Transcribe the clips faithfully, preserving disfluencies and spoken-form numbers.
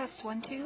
Test one, two.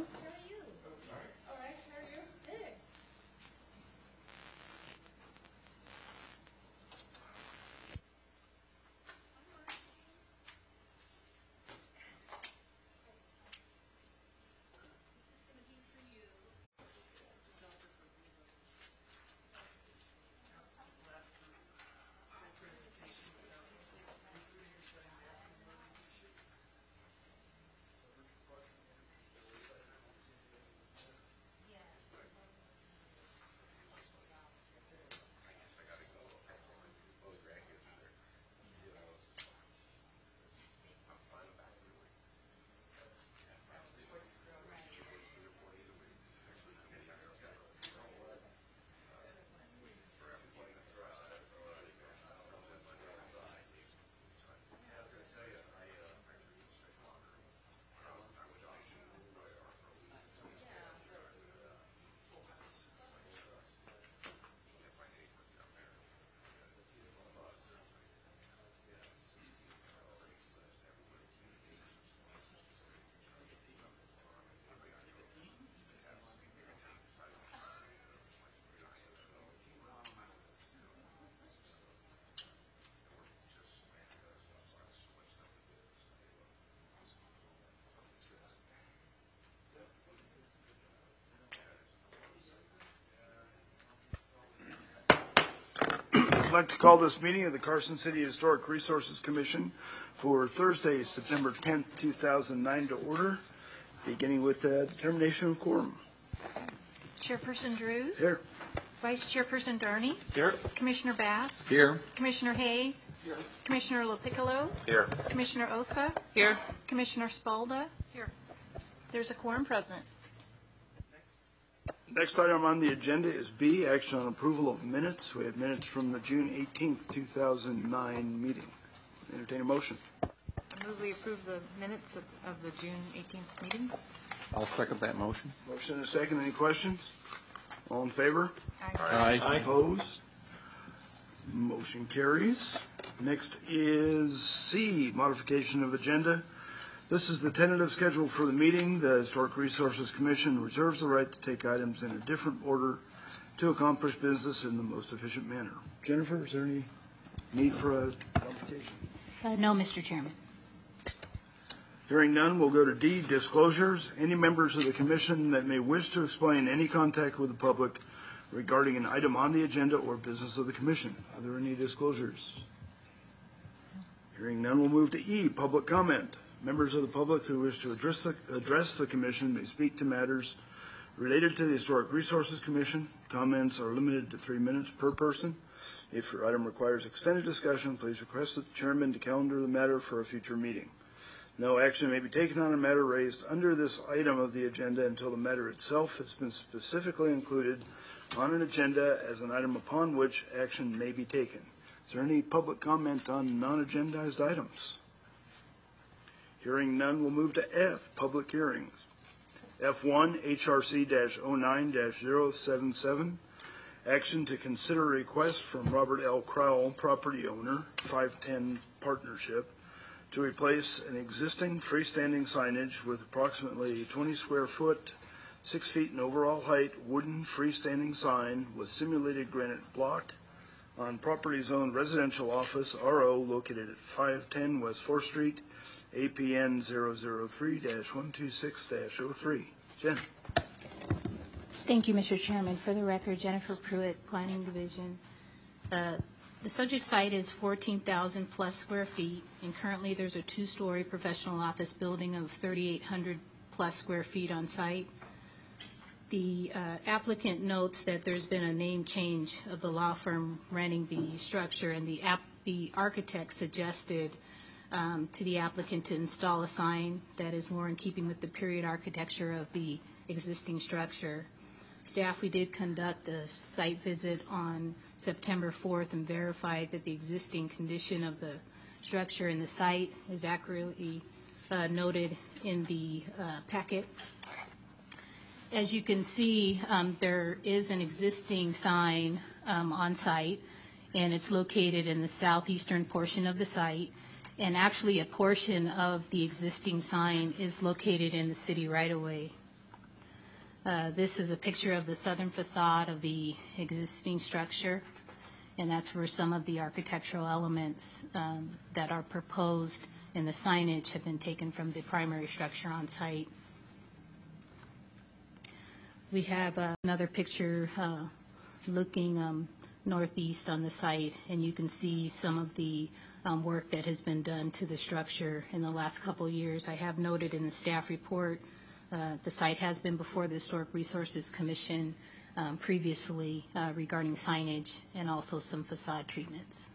I'd like to call this meeting of the Carson City Historic Resources Commission for Thursday, September tenth, two thousand nine to order, beginning with the determination of quorum. Chairperson Drews. Here. Vice Chairperson Darney. Here. Commissioner Bass. Here. Commissioner Hayes. Here. Commissioner LoPiccolo. Here. Commissioner Osa. Here. Commissioner Spalda. Here. There's a quorum present. Next item on the agenda is B, action on approval of minutes. We have minutes from the June eighteenth, two thousand nine meeting. Entertain a motion. I move we approve the minutes of, of the June eighteenth meeting. I'll second that motion. Motion and a second. Any questions? All in favor? Aye. Aye. Opposed? Motion carries. Next is C, modification of agenda. This is the tentative schedule for the meeting. The Historic Resources Commission reserves the right to take items in a different order to accomplish business in the most efficient manner. Jennifer, is there any need for a modification? Uh, no, Mister Chairman. Hearing none, we'll go to D, disclosures. Any members of the commission that may wish to explain any contact with the public regarding an item on the agenda or business of the commission. Are there any disclosures? Hearing none, we'll move to E, public comment. Members of the public who wish to address the, address the commission may speak to matters related to the Historic Resources Commission. Comments are limited to three minutes per person. If your item requires extended discussion, please request the chairman to calendar the matter for a future meeting. No action may be taken on a matter raised under this item of the agenda until the matter itself has been specifically included on an agenda as an item upon which action may be taken. Is there any public comment on non-agendized items? Hearing none, we'll move to F, public hearings. F one, H R C oh nine dash oh seven seven, action to consider a request from Robert L. Crowell, property owner, five ten Partnership, to replace an existing freestanding signage with approximately twenty square foot, six feet in overall height, wooden freestanding sign with simulated granite block on property's owned residential office, R O, located at five ten West fourth Street, A P N zero zero three dash one two six dash oh three. Jen. Thank you, Mister Chairman. For the record, Jennifer Pruitt, Planning Division. Uh, the subject site is fourteen thousand plus square feet, and currently there's a two-story professional office building of thirty-eight hundred plus square feet on site. The uh, applicant notes that there's been a name change of the law firm renting the structure, and the, app, the architect suggested Um, to the applicant to install a sign that is more in keeping with the period architecture of the existing structure. Staff, we did conduct a site visit on September fourth and verified that the existing condition of the structure and the site is accurately uh, noted in the uh, packet. As you can see, um, there is an existing sign um, on site, and it's located in the southeastern portion of the site. And actually, a portion of the existing sign is located in the city right-of-way. Uh, This is a picture of the southern facade of the existing structure, and that's where some of the architectural elements um, that are proposed in the signage have been taken from the primary structure on site. We have uh, another picture uh, looking um, northeast on the site, and you can see some of the um, work that has been done to the structure in the last couple of years. I have noted in the staff report, uh, the site has been before the Historic Resources Commission um, previously uh, regarding signage and also some facade treatments.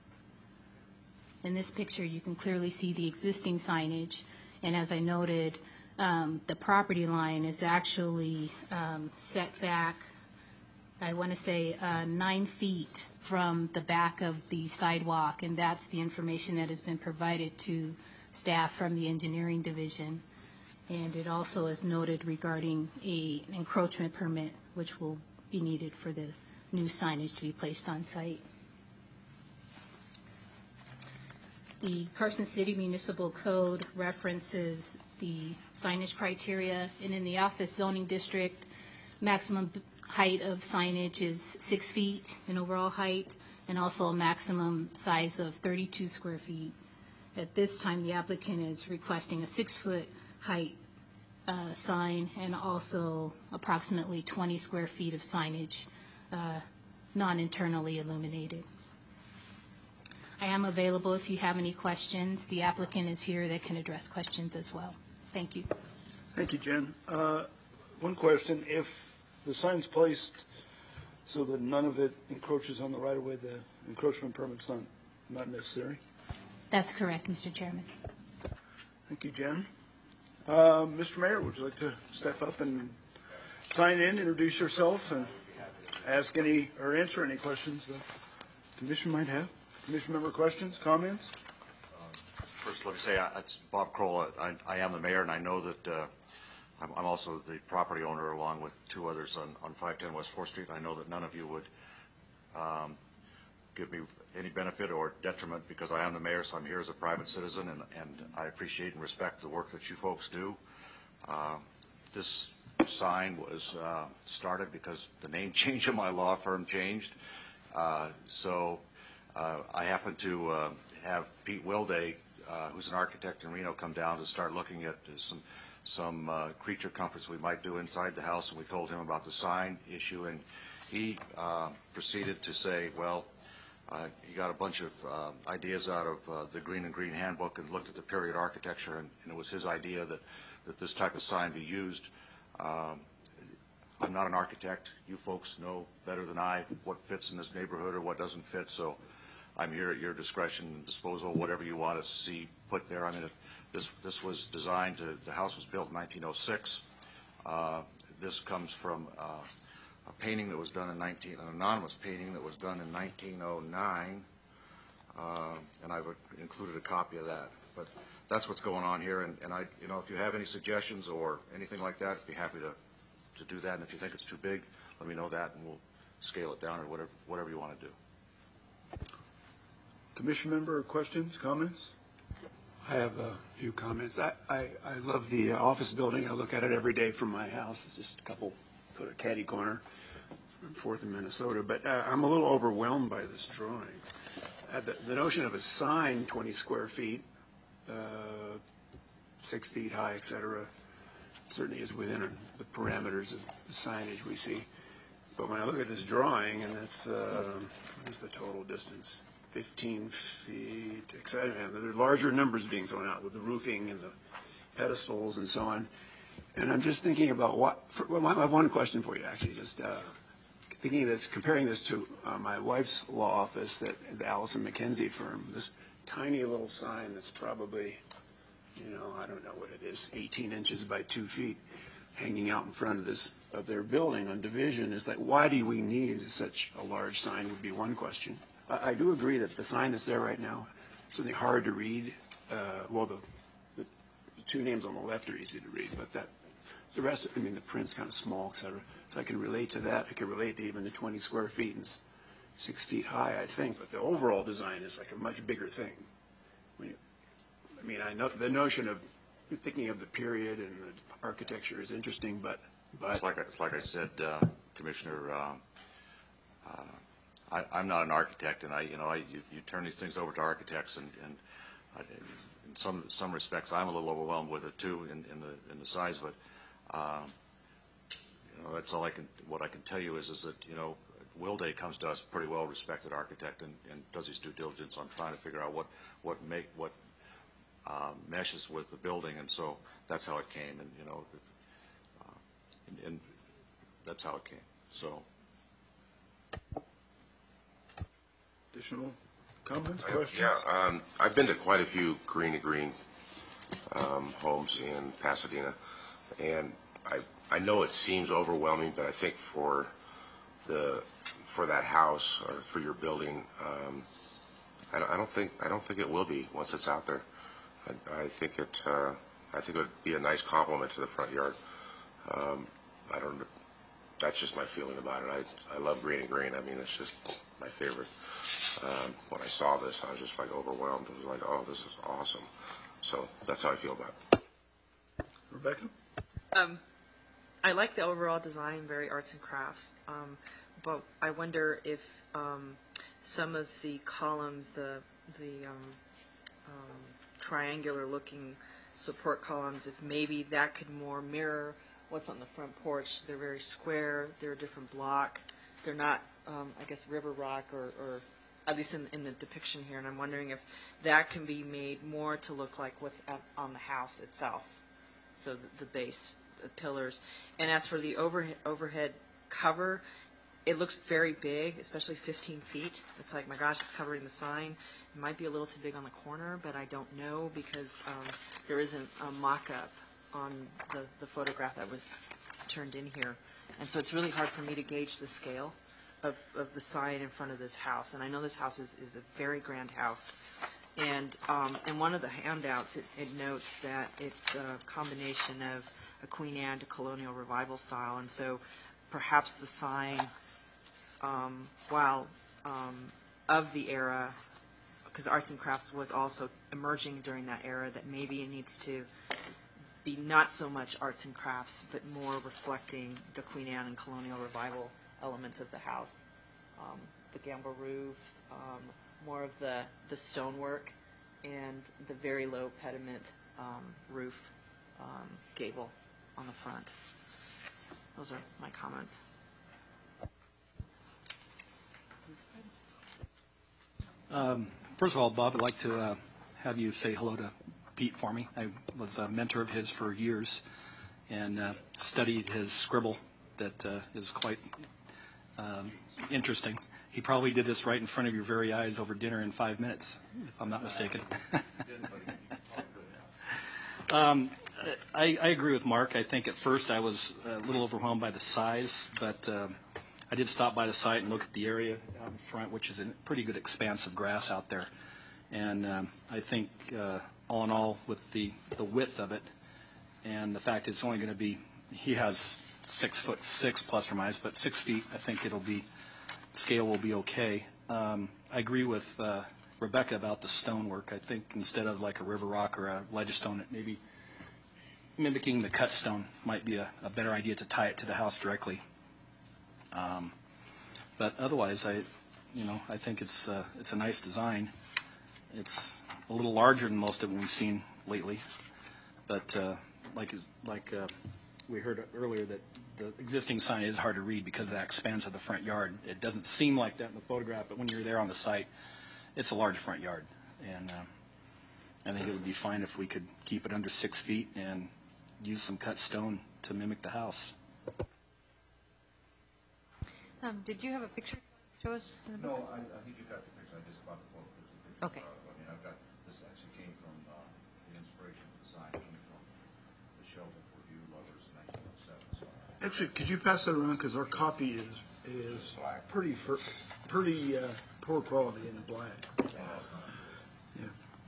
In this picture, you can clearly see the existing signage, and as I noted, um, the property line is actually um, set back, I want to say, uh, nine feet from the back of the sidewalk, and that's the information that has been provided to staff from the engineering division. And it also is noted regarding a encroachment permit, which will be needed for the new signage to be placed on site. The Carson City Municipal Code references the signage criteria, and in the office zoning district, maximum b- height of signage is six feet in overall height, and also a maximum size of thirty-two square feet. At this time, the applicant is requesting a six-foot height uh, sign and also approximately twenty square feet of signage, uh, non-internally illuminated. I am available if you have any questions. The applicant is here that can address questions as well. Thank you. Thank you, Jen. Uh, One question, if the sign's placed so that none of it encroaches on the right-of-way, the encroachment permit's not, not necessary? That's correct, Mister Chairman. Thank you, Jen. Uh, Mister Mayor, would you like to step up and sign in, introduce yourself, and ask any, or answer any questions the commission might have? Commission member questions, comments? First, let me say, uh, it's Bob Kroll. I, I am the mayor, and I know that uh, I'm, I'm also the property owner along with two others on, on five ten West fourth Street. I know that none of you would um, give me any benefit or detriment because I am the mayor, so I'm here as a private citizen, and, and I appreciate and respect the work that you folks do. Uh, this sign was uh, started because the name change of my law firm changed. Uh, so uh, I happen to uh, have Pete Wilday, uh, who's an architect in Reno, come down to start looking at some some uh, creature comforts we might do inside the house, and we told him about the sign issue, and he uh, proceeded to say, well, uh, he got a bunch of uh, ideas out of uh, the Green and Green Handbook and looked at the period architecture, and, and it was his idea that, that this type of sign be used. Um, I'm not an architect. You folks know better than I what fits in this neighborhood or what doesn't fit, so I'm here at your discretion and disposal, whatever you want to see put there. I mean, if this this was designed to, the house was built in nineteen oh six. Uh, this comes from uh, a painting that was done in nineteen, an anonymous painting that was done in nineteen oh nine, uh, and I've included a copy of that. But that's what's going on here, and, and I, you know, if you have any suggestions or anything like that, I'd be happy to to do that. And if you think it's too big, let me know that, and we'll scale it down or whatever whatever you want to do. Commission member, questions, comments? I have a few comments. I, I, I love the office building. I look at it every day from my house. It's just a couple, put a catty corner from Fourth in Minnesota. But uh, I'm a little overwhelmed by this drawing. Uh, the, the notion of a sign, twenty square feet, uh, six feet high, et cetera, certainly is within the parameters of the signage we see. But when I look at this drawing, and that's, uh, what is the total distance? fifteen feet, et cetera. And there are larger numbers being thrown out with the roofing and the pedestals and so on. And I'm just thinking about what, for, well, I have one question for you, actually, just uh, thinking of this, comparing this to uh, my wife's law office, that the Allison McKenzie firm, this tiny little sign that's probably, you know, I don't know what it is, eighteen inches by two feet, hanging out in front of this, of their building on Division. Is like, why do we need such a large sign would be one question. I do agree that the sign that's there right now is something hard to read. Uh, well, the, the, the two names on the left are easy to read, but that the rest, I mean, the print's kind of small, et cetera. So I can relate to that. I can relate to even the twenty square feet and six feet high, I think. But the overall design is like a much bigger thing. When you, I mean, I know the notion of thinking of the period and the architecture is interesting, but, but. It's like, I- it's like I said, uh, Commissioner, uh, uh, I, I'm not an architect, and I, you know, I, you, you turn these things over to architects, and, and I, in some, some respects, I'm a little overwhelmed with it too, in, in the, in the size, but, um, you know, that's all I can, what I can tell you is, is that, you know, Will Day comes to us, pretty well-respected architect, and, and does his due diligence on trying to figure out what, what make, what uh, meshes with the building, and so that's how it came, and, you know, uh, and, and that's how it came, so. Additional comments, questions? Yeah, um, I've been to quite a few green to green um, homes in Pasadena, and I I know it seems overwhelming, but I think for the for that house or for your building, um, I, don't, I don't think I don't think it will be once it's out there. I, I think it uh, I think it would be a nice complement to the front yard. Um, I don't. That's just my feeling about it. I I love green and green. I mean, it's just my favorite. Um, when I saw this, I was just like overwhelmed. It was like, oh, this is awesome. So that's how I feel about it. Rebecca? Um, I like the overall design, very arts and crafts, um, but I wonder if um, some of the columns, the the um, um, triangular-looking support columns, if maybe that could more mirror what's on the front porch. They're very square. They're a different block. They're not, um, I guess, river rock or, or at least in, in the depiction here. And I'm wondering if that can be made more to look like what's at, on the house itself. So the, the base, the pillars. And as for the overhead, overhead cover, it looks very big, especially fifteen feet. It's like, my gosh, it's covering the sign. It might be a little too big on the corner, but I don't know because um, there isn't a mock-up on the, the photograph that was turned in here. And so it's really hard for me to gauge the scale of, of the sign in front of this house. And I know this house is, is a very grand house. And um, in one of the handouts, it, it notes that it's a combination of a Queen Anne to colonial revival style. And so perhaps the sign, um, while um, of the era, because arts and crafts was also emerging during that era, that maybe it needs to be not so much arts and crafts, but more reflecting the Queen Anne and colonial revival elements of the house. Um, the gambrel roofs, um, more of the, the stonework, and the very low pediment um, roof um, gable on the front. Those are my comments. Um, First of all, Bob, I'd like to uh, have you say hello to Pete for me. I was a mentor of his for years and uh, studied his scribble that uh, is quite um, interesting. He probably did this right in front of your very eyes over dinner in five minutes, if I'm not mistaken. um, I, I agree with Mark. I think at first I was a little overwhelmed by the size, but uh, I did stop by the site and look at the area out in front, which is a pretty good expanse of grass out there. And um, I think uh, all in all, with the, the width of it and the fact it's only going to be, he has six foot six plus or minus, but six feet, I think it'll be, scale will be okay. Um, I agree with uh, Rebecca about the stonework. I think instead of like a river rock or a ledge stone, it maybe mimicking the cut stone might be a, a better idea to tie it to the house directly. Um, but otherwise, I, you know, I think it's uh, it's a nice design. It's a little larger than most of them we've seen lately, but uh, like like uh, we heard earlier, that the existing sign is hard to read because of that expanse of the front yard. It doesn't seem like that in the photograph, but when you're there on the site, it's a large front yard, and uh, I think it would be fine if we could keep it under six feet and use some cut stone to mimic the house. Um, did you have a picture to show us in the book? No, I, I think you got the picture. I just bought the book. There's a picture. Okay. Uh, I mean, I've got, this actually came from, uh, the inspiration of the sign came from the Shelton Review Lovers in nineteen oh seven. So Actually, could you pass that around, because our copy is, is pretty, fir- pretty uh, poor quality in black. Yeah.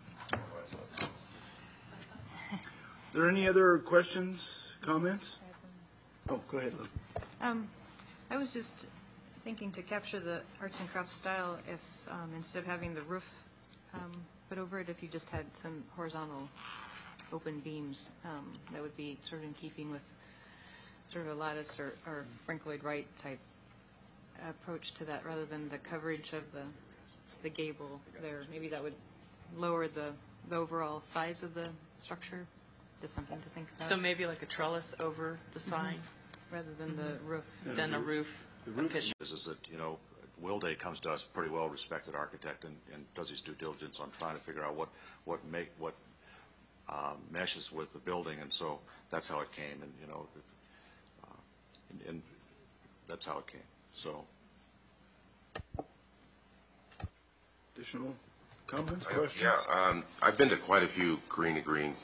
Are there any other questions, comments? Oh, go ahead, Lou. Um, I was just thinking to capture the arts and crafts style, if um, instead of having the roof um, But over it, if you just had some horizontal open beams, um, that would be sort of in keeping with sort of a lattice or, or Frank Lloyd Wright type approach to that, rather than the coverage of the, the gable there. Maybe that would lower the, the overall size of the structure. Just something to think about. So maybe like a trellis over the sign Rather than the roof. than a roof. The roof's Is, is that, you know, Will Day comes to us, pretty well-respected architect, and, and does his due diligence on trying to figure out what, what make, what um, meshes with the building, and so that's how it came, and, you know, uh, and, and that's how it came, so. Additional comments, I- questions? Yeah, um, I've been to quite a few green to green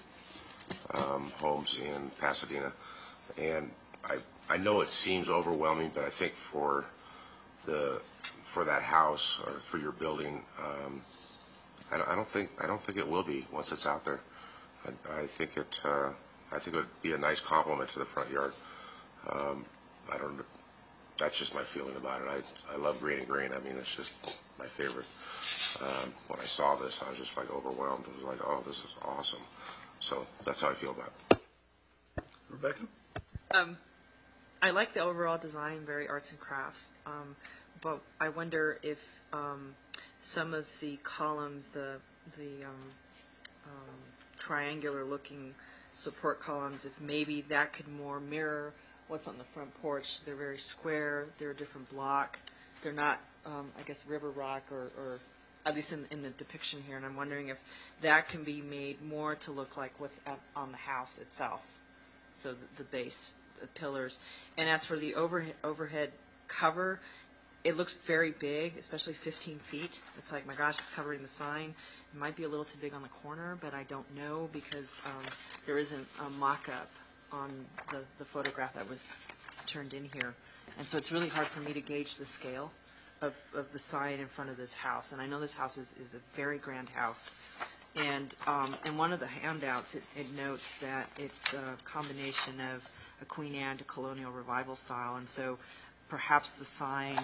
um, homes in Pasadena, and I I know it seems overwhelming, but I think for the for that house or for your building, um, I, don't, I don't think I don't think it will be once it's out there. I, I think it uh, I think it would be a nice complement to the front yard. Um, I don't. That's just my feeling about it. I I love green and green. I mean, it's just my favorite. Um, when I saw this, I was just like overwhelmed. It was like, oh, this is awesome. So that's how I feel about it. Rebecca? Um, I like the overall design, very arts and crafts, um, but I wonder if um, some of the columns, the the um, um, triangular-looking support columns, if maybe that could more mirror what's on the front porch. They're very square. They're a different block. They're not, um, I guess, river rock or, or at least in, in the depiction here. And I'm wondering if that can be made more to look like what's at, on the house itself. So the, the base, the pillars. And as for the overhead, overhead cover, it looks very big, especially fifteen feet. It's like, my gosh, it's covering the sign. It might be a little too big on the corner, but I don't know because um, there isn't a mock-up on the, the photograph that was turned in here. And so it's really hard for me to gauge the scale of, of the sign in front of this house. And I know this house is, is a very grand house. And um, in one of the handouts, it, it notes that it's a combination of a Queen Anne to colonial revival style. And so perhaps the sign,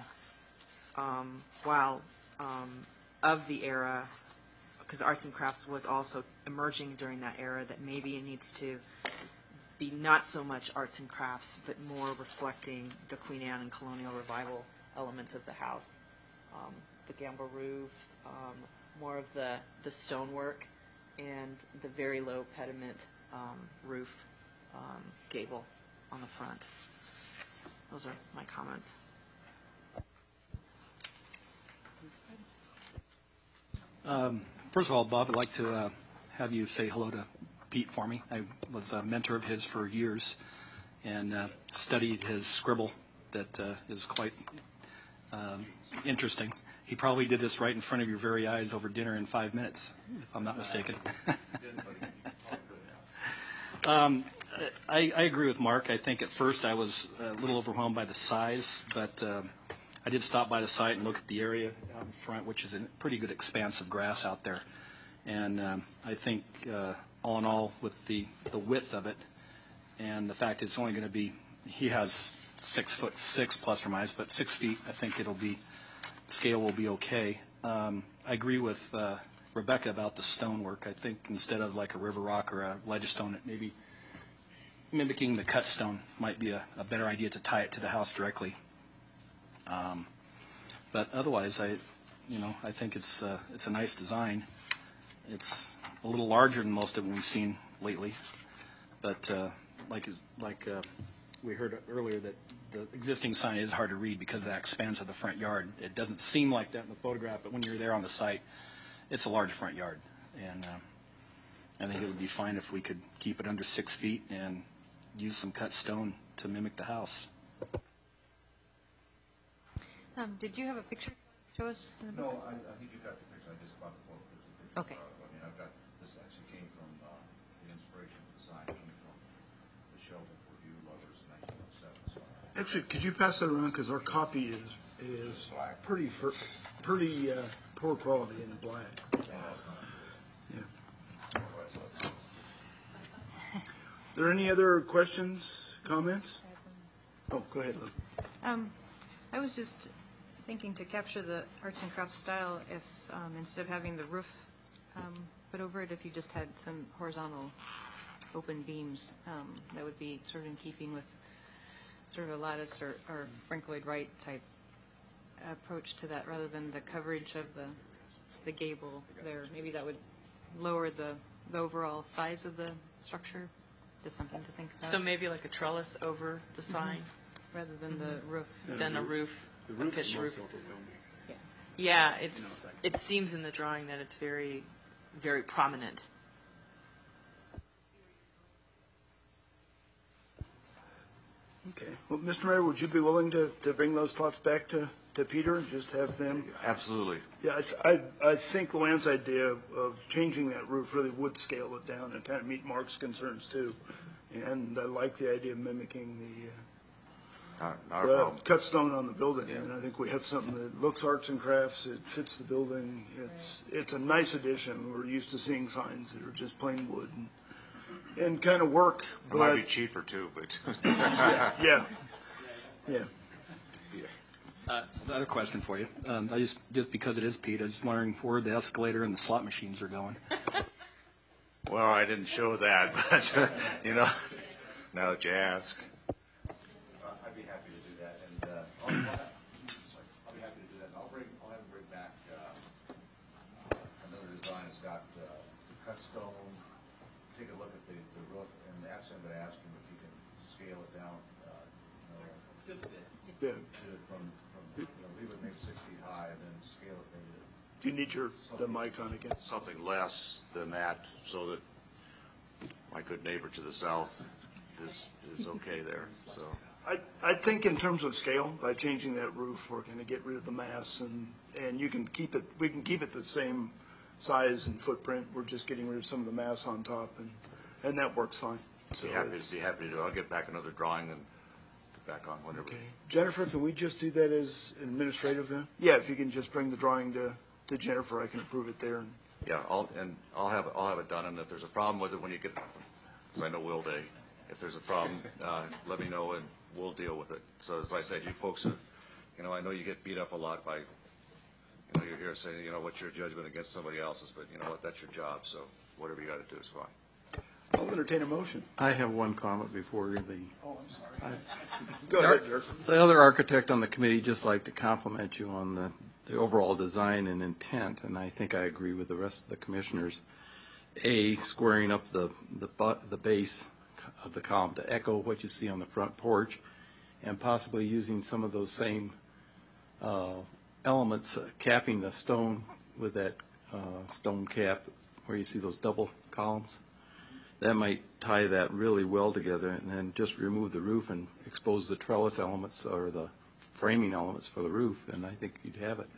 um, while um, of the era, because arts and crafts was also emerging during that era, that maybe it needs to be not so much arts and crafts, but more reflecting the Queen Anne and colonial revival elements of the house. Um, the gambrel roofs, um, more of the, the stonework, and the very low pediment um, roof um, gable on the front. Those are my comments. First of all, Bob, I'd like to uh, have you say hello to Pete for me. I was a mentor of his for years and uh, studied his scribble that uh, is quite um, interesting. He probably did this right in front of your very eyes over dinner in five minutes, if I'm not mistaken. um, I, I agree with Mark. I think at first I was a little overwhelmed by the size, but uh, I did stop by the site and look at the area out in front, which is a pretty good expanse of grass out there. And um, I think uh, all in all, with the, the width of it and the fact it's only going to be, he has six foot six plus or minus, but six feet, I think it'll be, scale will be okay. Um, I agree with uh, Rebecca about the stonework. I think instead of like a river rock or a ledge stone, it maybe mimicking the cut stone might be a, a better idea to tie it to the house directly. Um, but otherwise, I, you know, I think it's uh, it's a nice design. It's a little larger than most of them we've seen lately, but uh, like like uh, we heard earlier, that the existing sign is hard to read because of that expanse of the front yard. It doesn't seem like that in the photograph, but when you're there on the site, it's a large front yard, and uh, I think it would be fine if we could keep it under six feet and use some cut stone to mimic the house. Um, did you have a picture to show us in the book? No, I, I think you got the picture. I just bought the book. There's a picture. Okay. of it. I mean, I've got, this actually came from, uh, the inspiration of the sign came from the Shelton Review Lovers in nineteen oh seven. So Actually, could you pass that around, because our copy is, is pretty, fir- pretty uh, poor quality in black. Yeah. Are there any other questions, comments? Oh, go ahead, Lou. Um, I was just thinking to capture the arts and crafts style, if um, instead of having the roof Um, But over it, if you just had some horizontal open beams, um, that would be sort of in keeping with sort of a lattice or, or Frank Lloyd Wright type approach to that, rather than the coverage of the, the gable there. Maybe that would lower the, the overall size of the structure. Just something to think about. So maybe like a trellis over the sign Rather than the roof. than a roof, The a roof's pitched most roof. overwhelming. Yeah. Yeah, it's, it seems in the drawing that it's very, very prominent. Okay. Well, Mister Mayor, would you be willing to, to bring those thoughts back to, to Peter and just have them? Absolutely. Yeah, I, th- I, I think Luann's idea of changing that roof really would scale it down and kind of meet Mark's concerns too. And I like the idea of mimicking the, uh, Not, not a the problem. cut stone on the building. And I think we have something that looks arts and crafts, it fits the building. It's, it's a nice addition. We're used to seeing signs that are just plain wood and, and kind of work, It might but, be cheaper too, but yeah, yeah. Uh, Another question for you. Um, I just, just because it is Pete, I was just wondering where the escalator and the slot machines are going. well, I didn't show that, but uh, you know, now that you ask. I'd be happy to do that, and uh, I'll, sorry, I'll be happy to do that. And I'll bring, I'll have him bring back uh, another design that's got uh, cut stone. Take a look at the, the roof, and actually, I'm going to ask him if he can scale it down. Uh, you know, Yeah. to, from, from you know, leave it maybe six feet high, and then scale it maybe. Do you need your, the mic on again? Something less than that, so that my good neighbor to the south is, is okay there, so. I, I think in terms of scale, by changing that roof, we're going to get rid of the mass and, and you can keep it, we can keep it the same size and footprint. We're just getting rid of some of the mass on top and, and that works fine. So Be happy, it's- be happy to do it. I'll get back another drawing and get back on whenever. Okay. Jennifer, can we just do that as administrative then? Yeah, if you can just bring the drawing to, to Jennifer, I can approve it there. And Yeah, I'll, and I'll have, it- I'll have it done, and if there's a problem with it when you get, because I know Will Day, if there's a problem, uh, let me know and we'll deal with it. So as I said, you folks, have, you know, I know you get beat up a lot by, you know, you're here saying, you know, what's your judgment against somebody else's, but you know what, that's your job, so whatever you got to do is fine. I'll entertain a motion. I have one comment before the, Oh, I'm sorry. Go ahead, Dirk. the other architect on the committee just like to compliment you on the, the overall design and intent, and I think I agree with the rest of the commissioners. A, squaring up the, the, bu- the base of the column to echo what you see on the front porch, and possibly using some of those same uh, elements, uh, capping the stone with that uh, stone cap where you see those double columns. That might tie that really well together, and then just remove the roof and expose the trellis elements or the framing elements for the roof, and I think you'd have it.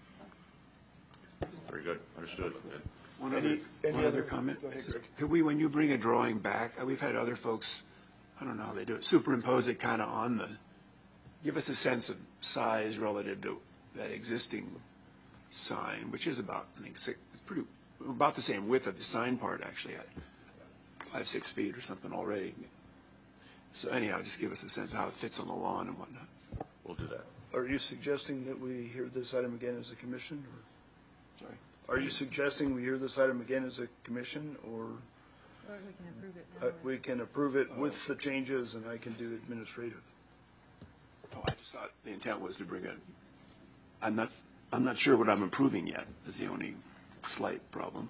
Very good, understood. One Any- other, any one other- other comment. go ahead, Greg. Could we, when you bring a drawing back, uh, we've had other folks, I don't know how they do it, superimpose it kind of on the, give us a sense of size relative to that existing sign, which is about, I think, six, it's pretty, about the same width of the sign part, actually, at five, six feet or something already. So anyhow, just give us a sense of how it fits on the lawn and whatnot. We'll do that. Are you suggesting that we hear this item again as a commission? Or Sorry. are you suggesting we hear this item again as a commission, or Or we can approve it uh, we can approve it with the changes and I can do administrative? Oh, I just thought the intent was to bring a, I'm not, I'm not sure what I'm approving yet, is the only slight problem.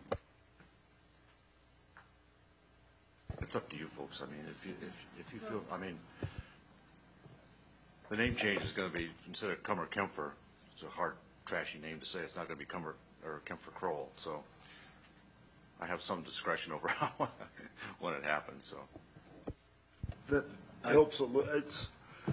It's up to you folks. I mean, if you, if, if you feel, I mean, the name change is going to be, instead of Cummer Kempfer, it's a hard, trashy name to say, it's not going to be Cummer, or Kempfer Kroll, so I have some discretion over how, when it happens, so. That helps a little. It's,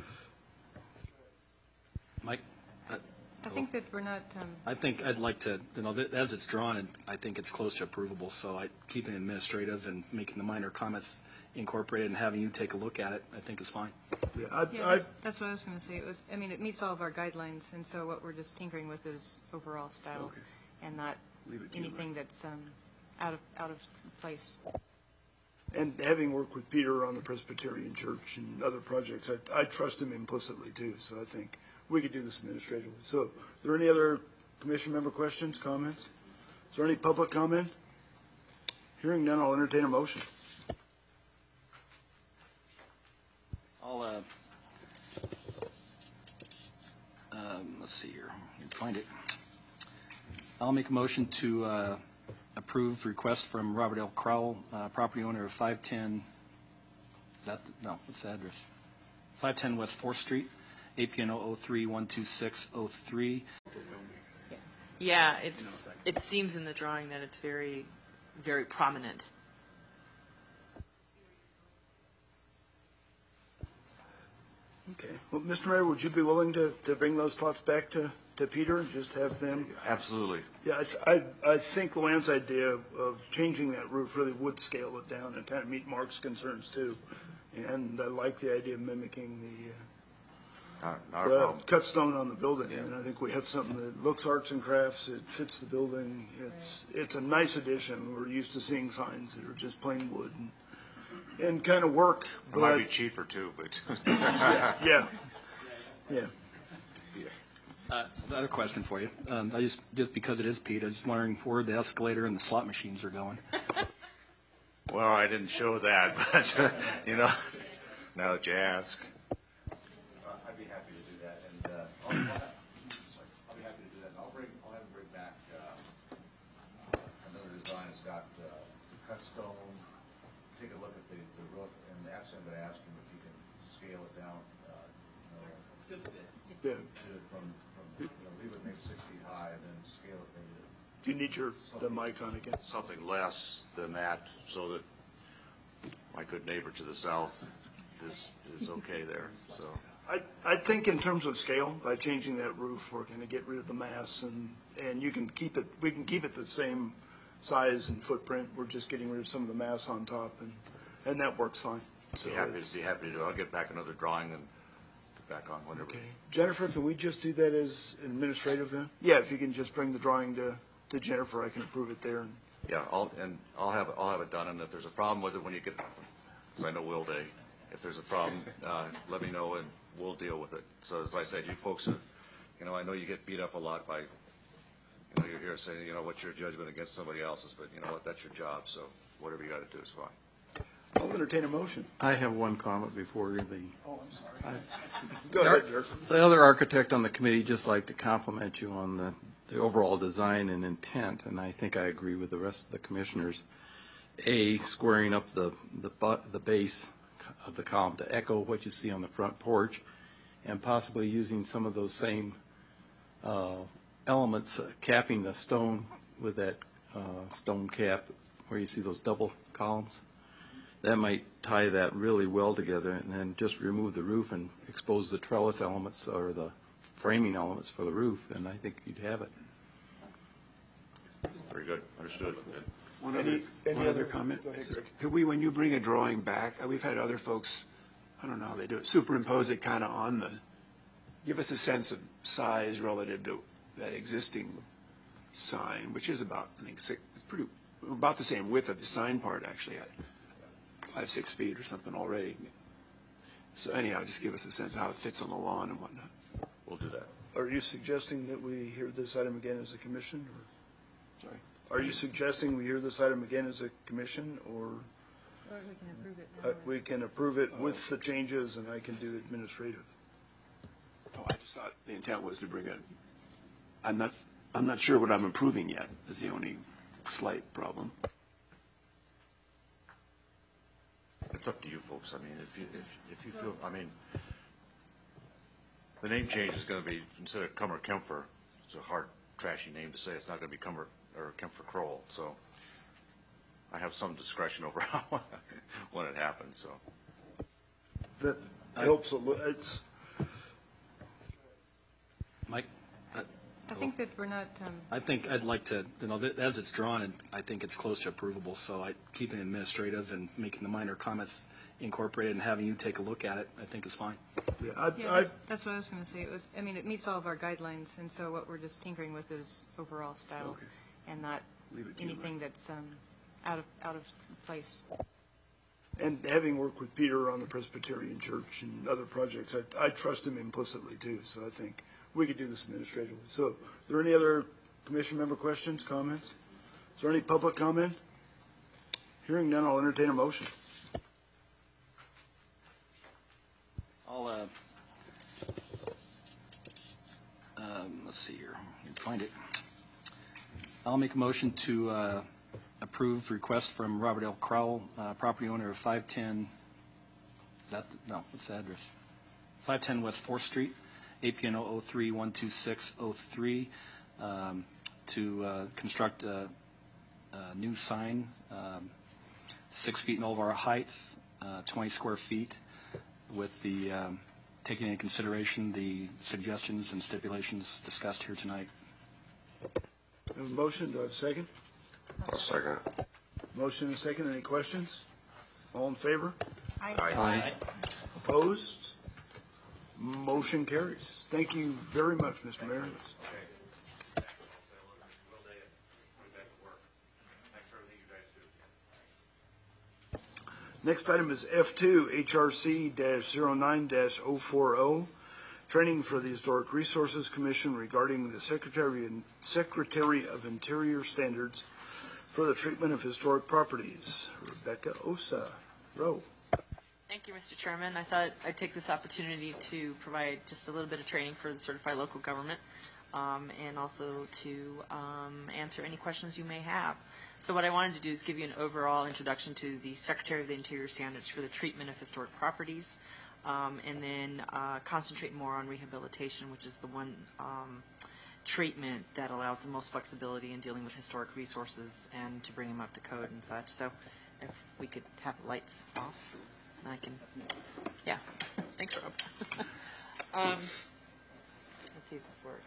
Mike? uh, I think that we're not, um, I think I'd like to, you know, that- as it's drawn, and I think it's close to approvable, so I, keeping it administrative and making the minor comments incorporated and having you take a look at it, I think is fine. yeah, I, yeah, I, that's, that's what I was going to say. It was, I mean, it meets all of our guidelines, and so what we're just tinkering with is overall style Okay. and not Leave it to you, anything that's um, out of, out of place. and having worked with Peter on the Presbyterian Church and other projects, I, I trust him implicitly too, so I think we could do this administratively. So, are there any other commission member questions, comments? Is there any public comment? Hearing none, I'll entertain a motion. I'll, uh, um, let's see here, I can find it. I'll make a motion to uh, approve request from Robert L. Crowell, uh, property owner of five ten, is that, the, no, what's the address? five ten West fourth Street, A P N zero zero three one two six zero three. Yeah, it's, it seems in the drawing that it's very, very prominent. Okay. Well, Mister Mayor, would you be willing to, to bring those thoughts back to, to Peter and just have them? Absolutely. Yeah, I, th- I, I think Luann's idea of changing that roof really would scale it down and kind of meet Mark's concerns too. And I like the idea of mimicking the, uh, Not, not a the problem. cut stone on the building. And I think we have something that looks arts and crafts, it fits the building. It's, it's a nice addition. We're used to seeing signs that are just plain wood and, and kind of work, It might but, be cheaper too, but. yeah, yeah. Uh, the other question for you, um, I just, just because it is Pete, I was just wondering where the escalator and the slot machines are going. Well, I didn't show that, but, uh, you know, now that you ask. Uh, I'd be happy to do that, and uh, I'll, sorry, I'll be happy to do that, and I'll bring, I'll have him bring back uh, uh, another design that's got uh, cut stone, take a look at the, the roof, and actually I'm going to ask him if he can scale it down, uh, you know, just a bit, Yeah. to, from, from, you know, leave it maybe six feet high, and then scale it maybe to Do you need your, the mic on again? Something less than that, so that my good neighbor to the south is, is okay there, so. I, I think in terms of scale, by changing that roof, we're gonna get rid of the mass and, and you can keep it, we can keep it the same size and footprint. We're just getting rid of some of the mass on top and, and that works fine. So Be happy, it's- be happy to do. I'll get back another drawing and get back on whenever. Okay. Jennifer, can we just do that as administrative then? Yeah, if you can just bring the drawing to, to Jennifer, I can approve it there. And Yeah, I'll, and I'll have, I'll have it done, and if there's a problem with it when you get, because I know Will Day, if there's a problem, uh, let me know and we'll deal with it. So as I said, you folks, are, you know, I know you get beat up a lot by, you know, you're here saying, you know, what's your judgment against somebody else's, but you know what, that's your job, so whatever you got to do is fine. I'll entertain a motion. I have one comment before the, Oh, I'm sorry. Go ahead, Dirk. the other architect on the committee just like to compliment you on the, the overall design and intent, and I think I agree with the rest of the commissioners. A, squaring up the, the, bu- the base of the column to echo what you see on the front porch, and possibly using some of those same uh, elements, uh, capping the stone with that uh, stone cap where you see those double columns. That might tie that really well together, and then just remove the roof and expose the trellis elements or the framing elements for the roof, and I think you'd have it. Very good, understood. One Any- other, any one other- other comment. go ahead, Greg. Could we, when you bring a drawing back, uh, we've had other folks, I don't know how they do it, superimpose it kind of on the, give us a sense of size relative to that existing sign, which is about, I think, six, it's pretty, about the same width of the sign part, actually, at five, six feet or something already. So anyhow, just give us a sense of how it fits on the lawn and whatnot. We'll do that. Are you suggesting that we hear this item again as a commission? Or Sorry. are you suggesting we hear this item again as a commission, or Or we can approve it uh, now. we can approve it with the changes and I can do administrative? Oh, I just thought the intent was to bring it, I'm not, I'm not sure what I'm approving yet, is the only slight problem. It's up to you folks. I mean, if you, if, if you feel, I mean, the name change is going to be, instead of Cummer Kempfer, it's a hard, trashy name to say, it's not going to be Cummer, or Kempfer Kroll, so I have some discretion over how, when it happens, so. That helps a little. It's, Mike? I- I think that we're not, um, I think I'd like to, you know, th- as it's drawn, and I think it's close to approvable, so I, keeping it administrative and making the minor comments incorporated and having you take a look at it, I think is fine. yeah, I, yeah, I, that's, that's what I was going to say. It was, I mean, it meets all of our guidelines, and so what we're just tinkering with is overall style Okay. and not Leave it to you, anything that's um, out of, out of place. and having worked with Peter on the Presbyterian Church and other projects, I, I trust him implicitly too, so I think we could do this administratively. So, are there any other commission member questions, comments? Is there any public comment? Hearing none, I'll entertain a motion. I'll, uh, um, let's see here, I can find it. I'll make a motion to uh, approve the request from Robert L. Crowell, uh, property owner of five ten, is that, the, no, what's the address? five ten West fourth Street, A P N zero zero three one two six zero three, um, to uh, construct a, a new sign, um, six feet in overall height, uh, twenty square feet, with the, um, taking into consideration the suggestions and stipulations discussed here tonight. We have a motion. Do I have a second? I'll second it. Motion and a second. Any questions? All in favor? Aye. Opposed? Motion carries. Thank you very much, Mister Mayor. Next item is F two, H R C zero nine dash zero four zero, training for the Historic Resources Commission regarding the Secretary Secretary of Interior standards for the treatment of historic properties. Rebecca Osa, Rowe. Thank you, Mister Chairman. I thought I'd take this opportunity to provide just a little bit of training for the certified local government, um, and also to um, answer any questions you may have. So what I wanted to do is give you an overall introduction to the Secretary of the Interior standards for the treatment of historic properties, um, and then uh, concentrate more on rehabilitation, which is the one um, treatment that allows the most flexibility in dealing with historic resources and to bring them up to code and such. So if we could have the lights off. I can, yeah, thanks, Rob. um, let's see if this works.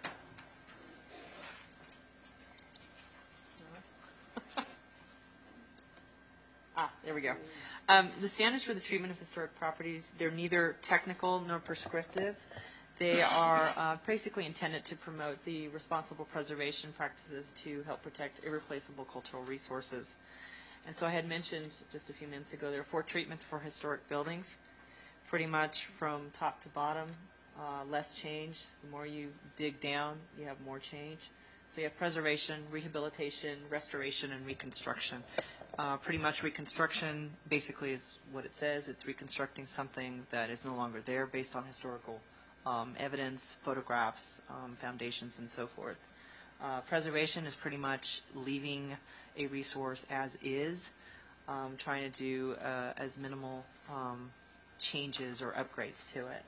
ah, there we go. Um, the standards for the treatment of historic properties, they're neither technical nor prescriptive. They are uh, basically intended to promote the responsible preservation practices to help protect irreplaceable cultural resources. And so I had mentioned just a few minutes ago, there are four treatments for historic buildings, pretty much from top to bottom, uh, less change. The more you dig down, you have more change. So you have preservation, rehabilitation, restoration, and reconstruction. Uh, pretty much reconstruction basically is what it says. It's reconstructing something that is no longer there based on historical um, evidence, photographs, um, foundations, and so forth. Uh, preservation is pretty much leaving a resource as is, um, trying to do uh, as minimal um, changes or upgrades to it.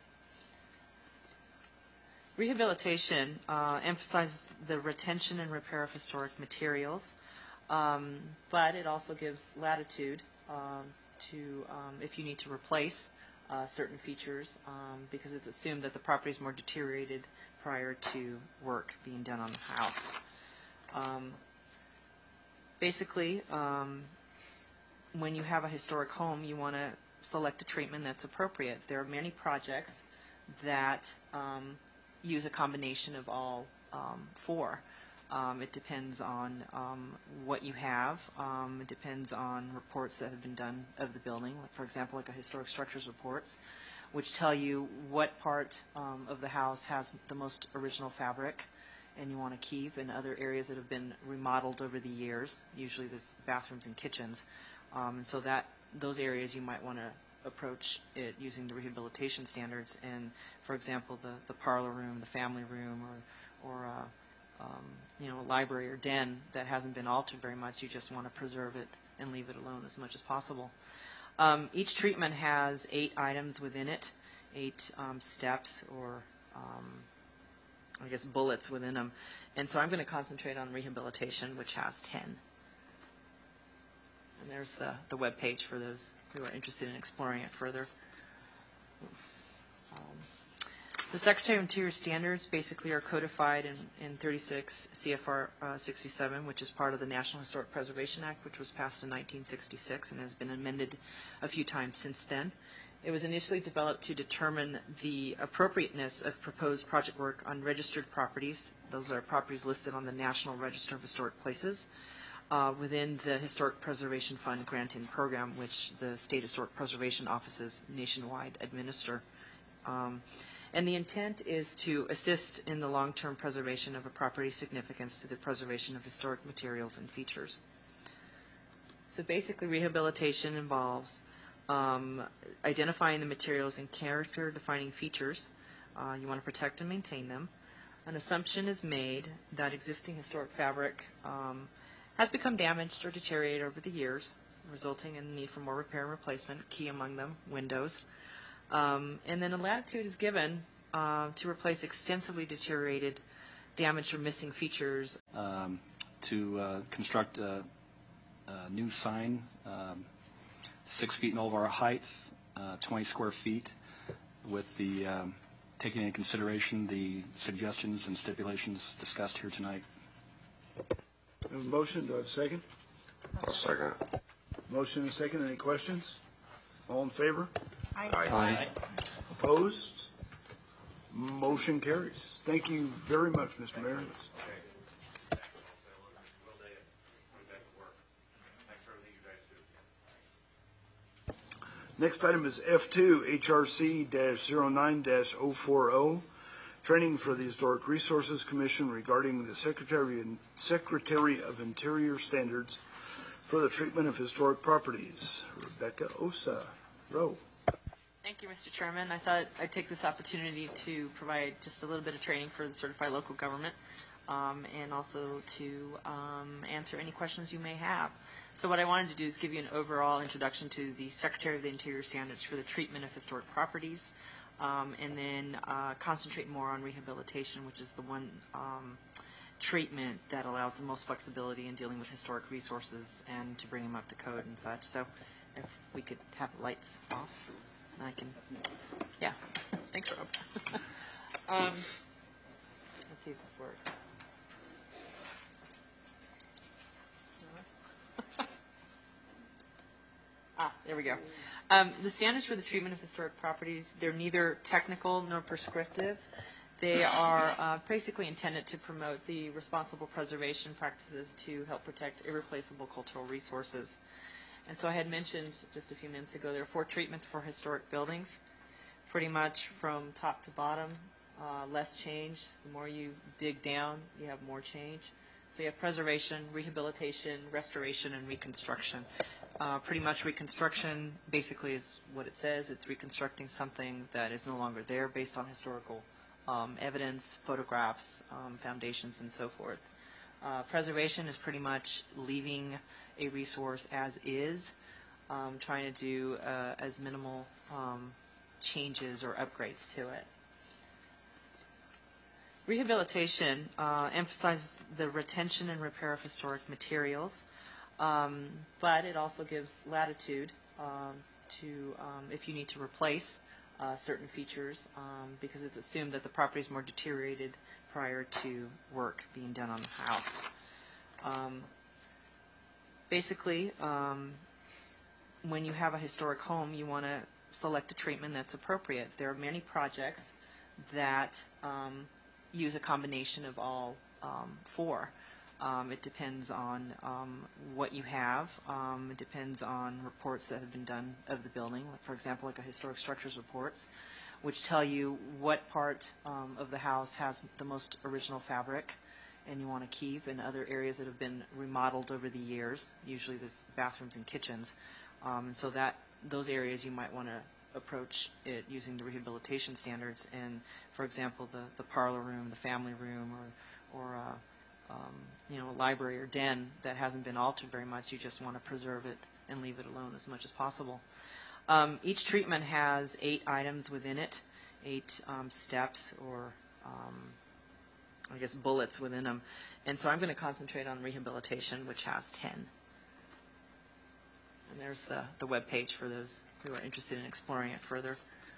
Rehabilitation uh, emphasizes the retention and repair of historic materials, um, but it also gives latitude um, to um, if you need to replace uh, certain features, um, because it's assumed that the property is more deteriorated prior to work being done on the house. Um, Basically, um, when you have a historic home, you want to select a treatment that's appropriate. There are many projects that um, use a combination of all um, four. Um, it depends on um, what you have. Um, it depends on reports that have been done of the building, like, for example, like a historic structures reports, which tell you what part um, of the house has the most original fabric and you want to keep, and other areas that have been remodeled over the years. Usually there's bathrooms and kitchens. Um, and so that those areas you might want to approach it using the rehabilitation standards. And, for example, the, the parlor room, the family room, or, or uh, um, you know, a library or den that hasn't been altered very much, you just want to preserve it and leave it alone as much as possible. Um, each treatment has eight items within it, eight um, steps or um, I guess bullets within them. And so I'm going to concentrate on rehabilitation, which has ten. And there's the, the web page for those who are interested in exploring it further. Um, the Secretary of Interior standards basically are codified in, in thirty-six C F R uh, sixty-seven, which is part of the National Historic Preservation Act, which was passed in nineteen sixty-six and has been amended a few times since then. It was initially developed to determine the appropriateness of proposed project work on registered properties. Those are properties listed on the National Register of Historic Places uh, within the Historic Preservation Fund grant-in program, which the state historic preservation offices nationwide administer. Um, and the intent is to assist in the long-term preservation of a property's significance to the preservation of historic materials and features. So basically, rehabilitation involves um, identifying the materials and character-defining features. Uh, you want to protect and maintain them. An assumption is made that existing historic fabric um, has become damaged or deteriorated over the years, resulting in the need for more repair and replacement, key among them, windows. Um, and then a latitude is given uh, to replace extensively deteriorated, damaged, or missing features. Um, to uh, construct a, a new sign, um, six feet in overall height, uh, twenty square feet, with the um, taking into consideration the suggestions and stipulations discussed here tonight. We have a motion. Do I have a second? I'll second it. Motion and a second. Any questions? All in favor? Aye. Aye. Opposed? Motion carries. Thank you very much, Mister Mayor. Next item is F two, H R C zero nine dash zero four zero, training for the Historic Resources Commission regarding the Secretary Secretary of Interior standards for the treatment of historic properties. Rebecca Osa, Rowe. Thank you, Mister Chairman. I thought I'd take this opportunity to provide just a little bit of training for the certified local government um, and also to um, answer any questions you may have. So what I wanted to do is give you an overall introduction to the Secretary of the Interior standards for the treatment of historic properties, um, and then uh, concentrate more on rehabilitation, which is the one um, treatment that allows the most flexibility in dealing with historic resources and to bring them up to code and such. So if we could have the lights off, I can, yeah, thanks, Rob. um, let's see if this works. Ah, there we go. Um, the standards for the treatment of historic properties, they're neither technical nor prescriptive. They are uh, basically intended to promote the responsible preservation practices to help protect irreplaceable cultural resources. And so I had mentioned just a few minutes ago, there are four treatments for historic buildings, pretty much from top to bottom, uh, less change. The more you dig down, you have more change. So you have preservation, rehabilitation, restoration, and reconstruction. Uh, pretty much reconstruction basically is what it says. It's reconstructing something that is no longer there based on historical um, evidence, photographs, um, foundations, and so forth. Uh, preservation is pretty much leaving a resource as is, um, trying to do uh, as minimal um, changes or upgrades to it. Rehabilitation uh, emphasizes the retention and repair of historic materials. Um, but it also gives latitude um, to, um, if you need to replace uh, certain features, um, because it's assumed that the property is more deteriorated prior to work being done on the house. Um, basically, um, when you have a historic home, you want to select a treatment that's appropriate. There are many projects that um, use a combination of all um, four. Um, it depends on um, what you have. Um, it depends on reports that have been done of the building, like, for example, like a historic structures reports, which tell you what part um, of the house has the most original fabric and you want to keep, and other areas that have been remodeled over the years. Usually there's bathrooms and kitchens. Um, and so that those areas you might want to approach it using the rehabilitation standards. And, for example, the, the parlor room, the family room, or, or uh, Um, you know, a library or den that hasn't been altered very much. You just want to preserve it and leave it alone as much as possible. Um, each treatment has eight items within it, eight um, steps or, um, I guess, bullets within them. And so I'm going to concentrate on rehabilitation, which has ten. And there's the, the web page for those who are interested in exploring it further.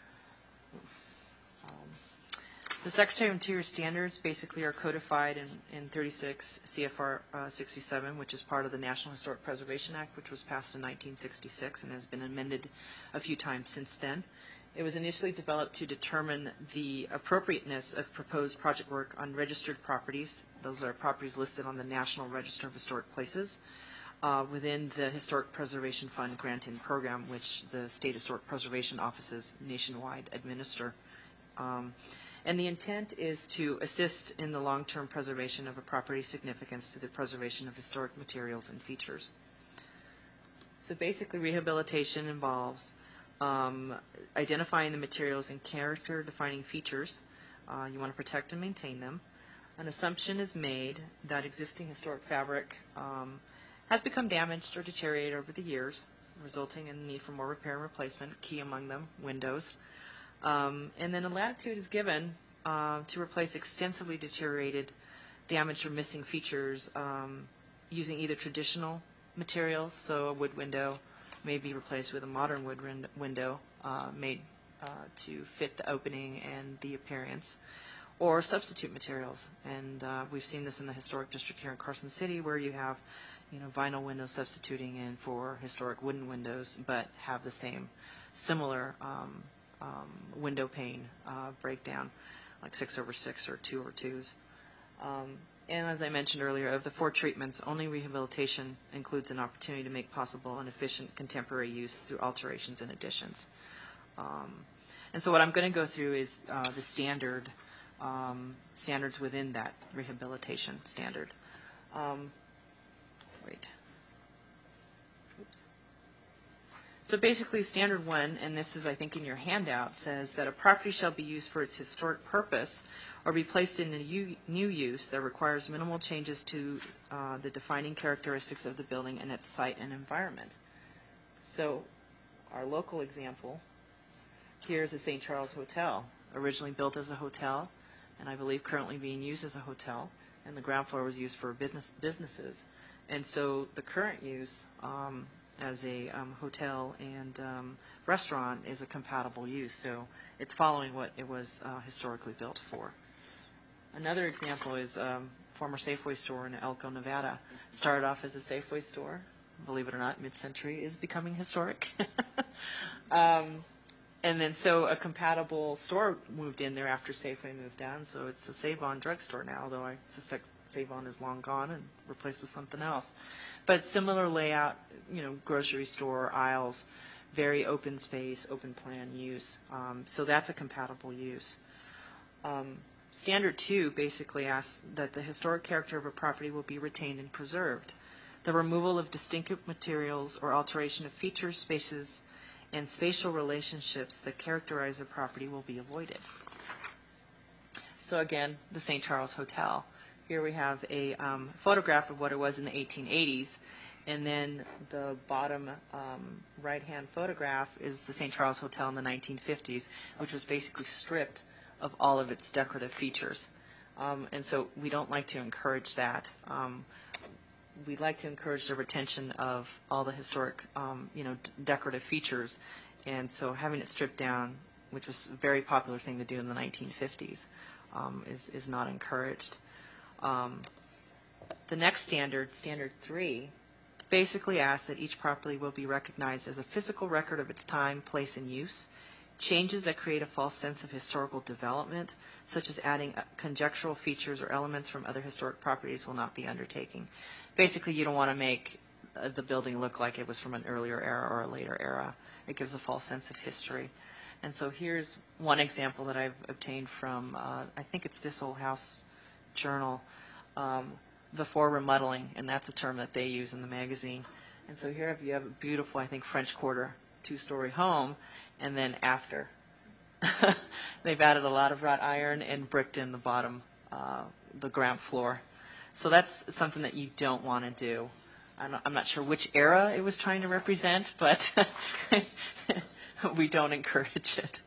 Um, The Secretary of Interior standards basically are codified in, in thirty-six C F R uh, sixty-seven, which is part of the National Historic Preservation Act, which was passed in nineteen sixty-six and has been amended a few times since then. It was initially developed to determine the appropriateness of proposed project work on registered properties. Those are properties listed on the National Register of Historic Places uh, within the Historic Preservation Fund grant-in program, which the state historic preservation offices nationwide administer. Um, And the intent is to assist in the long-term preservation of a property's significance to the preservation of historic materials and features. So basically, rehabilitation involves um, identifying the materials and character-defining features. Uh, you want to protect and maintain them. An assumption is made that existing historic fabric um, has become damaged or deteriorated over the years, resulting in the need for more repair and replacement, key among them, windows. Um, and then a latitude is given uh, to replace extensively deteriorated, damaged, or missing features um, using either traditional materials, so a wood window may be replaced with a modern wood win- window uh, made uh, to fit the opening and the appearance, or substitute materials. And uh, we've seen this in the historic district here in Carson City, where you have, you know, vinyl windows substituting in for historic wooden windows, but have the same similar um, um, window pane uh, breakdown, like six over six or two over twos. Um, and as I mentioned earlier, of the four treatments, only rehabilitation includes an opportunity to make possible an efficient contemporary use through alterations and additions. Um, and so what I'm going to go through is uh, the standard um, standards within that rehabilitation standard. Um, wait. Oops. So basically, standard one, and this is, I think, in your handout, says that a property shall be used for its historic purpose or be placed in a u- new use that requires minimal changes to uh, the defining characteristics of the building and its site and environment. So our local example here is the Saint Charles Hotel, originally built as a hotel, and I believe currently being used as a hotel, and the ground floor was used for business businesses. And so the current use um, as a um, hotel and um, restaurant is a compatible use, so it's following what it was uh, historically built for. Another example is um, former Safeway store in Elko, Nevada. Started off as a Safeway store. Believe it or not, mid-century is becoming historic. um, and then so a compatible store moved in there after Safeway moved down, so it's a Save-On drugstore now, although I suspect Save-On is long gone and replaced with something else. But similar layout, you know, grocery store, aisles, very open space, open plan use. Um, so that's a compatible use. Um, Standard two basically asks that the historic character of a property will be retained and preserved. The removal of distinctive materials or alteration of features, spaces, and spatial relationships that characterize a property will be avoided. So again, the Saint Charles Hotel. Here we have a um, photograph of what it was in the eighteen eighties, and then the bottom um, right-hand photograph is the Saint Charles Hotel in the nineteen fifties, which was basically stripped of all of its decorative features. Um, and so we don't like to encourage that. Um, we'd like to encourage the retention of all the historic, um, you know, d- decorative features. And so having it stripped down, which was a very popular thing to do in the nineteen fifties, um, is, is not encouraged. Um, the next standard, standard three, basically asks that each property will be recognized as a physical record of its time, place, and use. Changes that create a false sense of historical development, such as adding conjectural features or elements from other historic properties, will not be undertaken. Basically, you don't want to make uh, the building look like it was from an earlier era or a later era. It gives a false sense of history. And so here's one example that I've obtained from, uh, I think it's This Old House Journal, um, before remodeling, and that's a term that they use in the magazine. And so here you have a beautiful, I think, French Quarter two-story home, and then after. They've added a lot of wrought iron and bricked in the bottom, uh, the ground floor. So that's something that you don't want to do. I'm not, I'm not sure which era it was trying to represent, but we don't encourage it.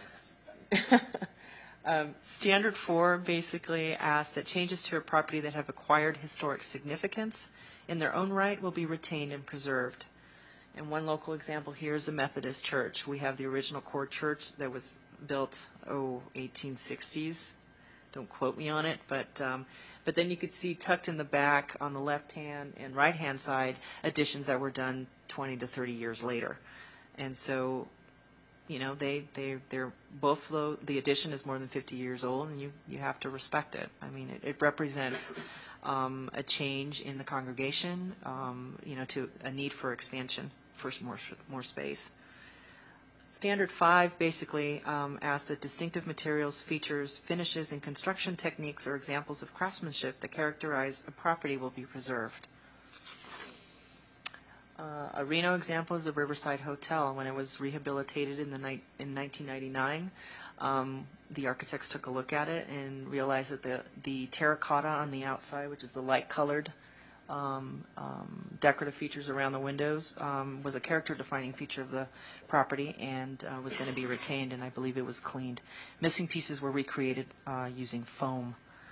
Um, Standard four basically asks that changes to a property that have acquired historic significance in their own right will be retained and preserved. And one local example here is the Methodist Church. We have the original core church that was built, oh, eighteen sixties. Don't quote me on it, but um, but then you could see tucked in the back on the left-hand and right-hand side additions that were done twenty to thirty years later. And so, you know, they, they, they're both, low, the addition is more than fifty years old, and you, you have to respect it. I mean, it, it represents um, a change in the congregation, um, you know, to a need for expansion, for more, more space. Standard five basically um, asks that distinctive materials, features, finishes, and construction techniques or examples of craftsmanship that characterize a property will be preserved. Uh, a Reno example is the Riverside Hotel. When it was rehabilitated in the ni- in nineteen ninety-nine, um, the architects took a look at it and realized that the the terracotta on the outside, which is the light-colored um, um, decorative features around the windows, um, was a character-defining feature of the property and uh, was going to be retained, and I believe it was cleaned. Missing pieces were recreated uh, using foam.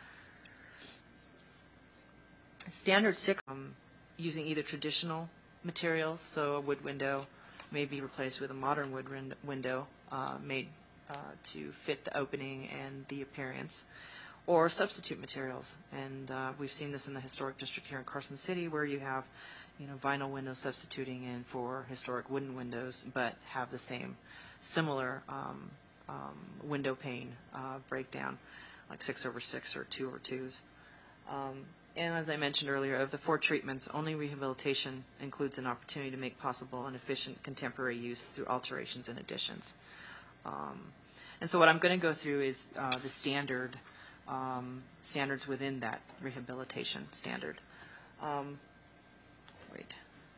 Standard six, um, using either traditional materials, so a wood window may be replaced with a modern wood win- window uh, made uh, to fit the opening and the appearance, or substitute materials. And uh, we've seen this in the historic district here in Carson City, where you have, you know, vinyl windows substituting in for historic wooden windows, but have the same similar um, um, window pane uh, breakdown, like six over six or two over twos. Um, And as I mentioned earlier, of the four treatments, only rehabilitation includes an opportunity to make possible an efficient contemporary use through alterations and additions. Um, and so what I'm going to go through is uh, the standard um, standards within that rehabilitation standard. Um, wait.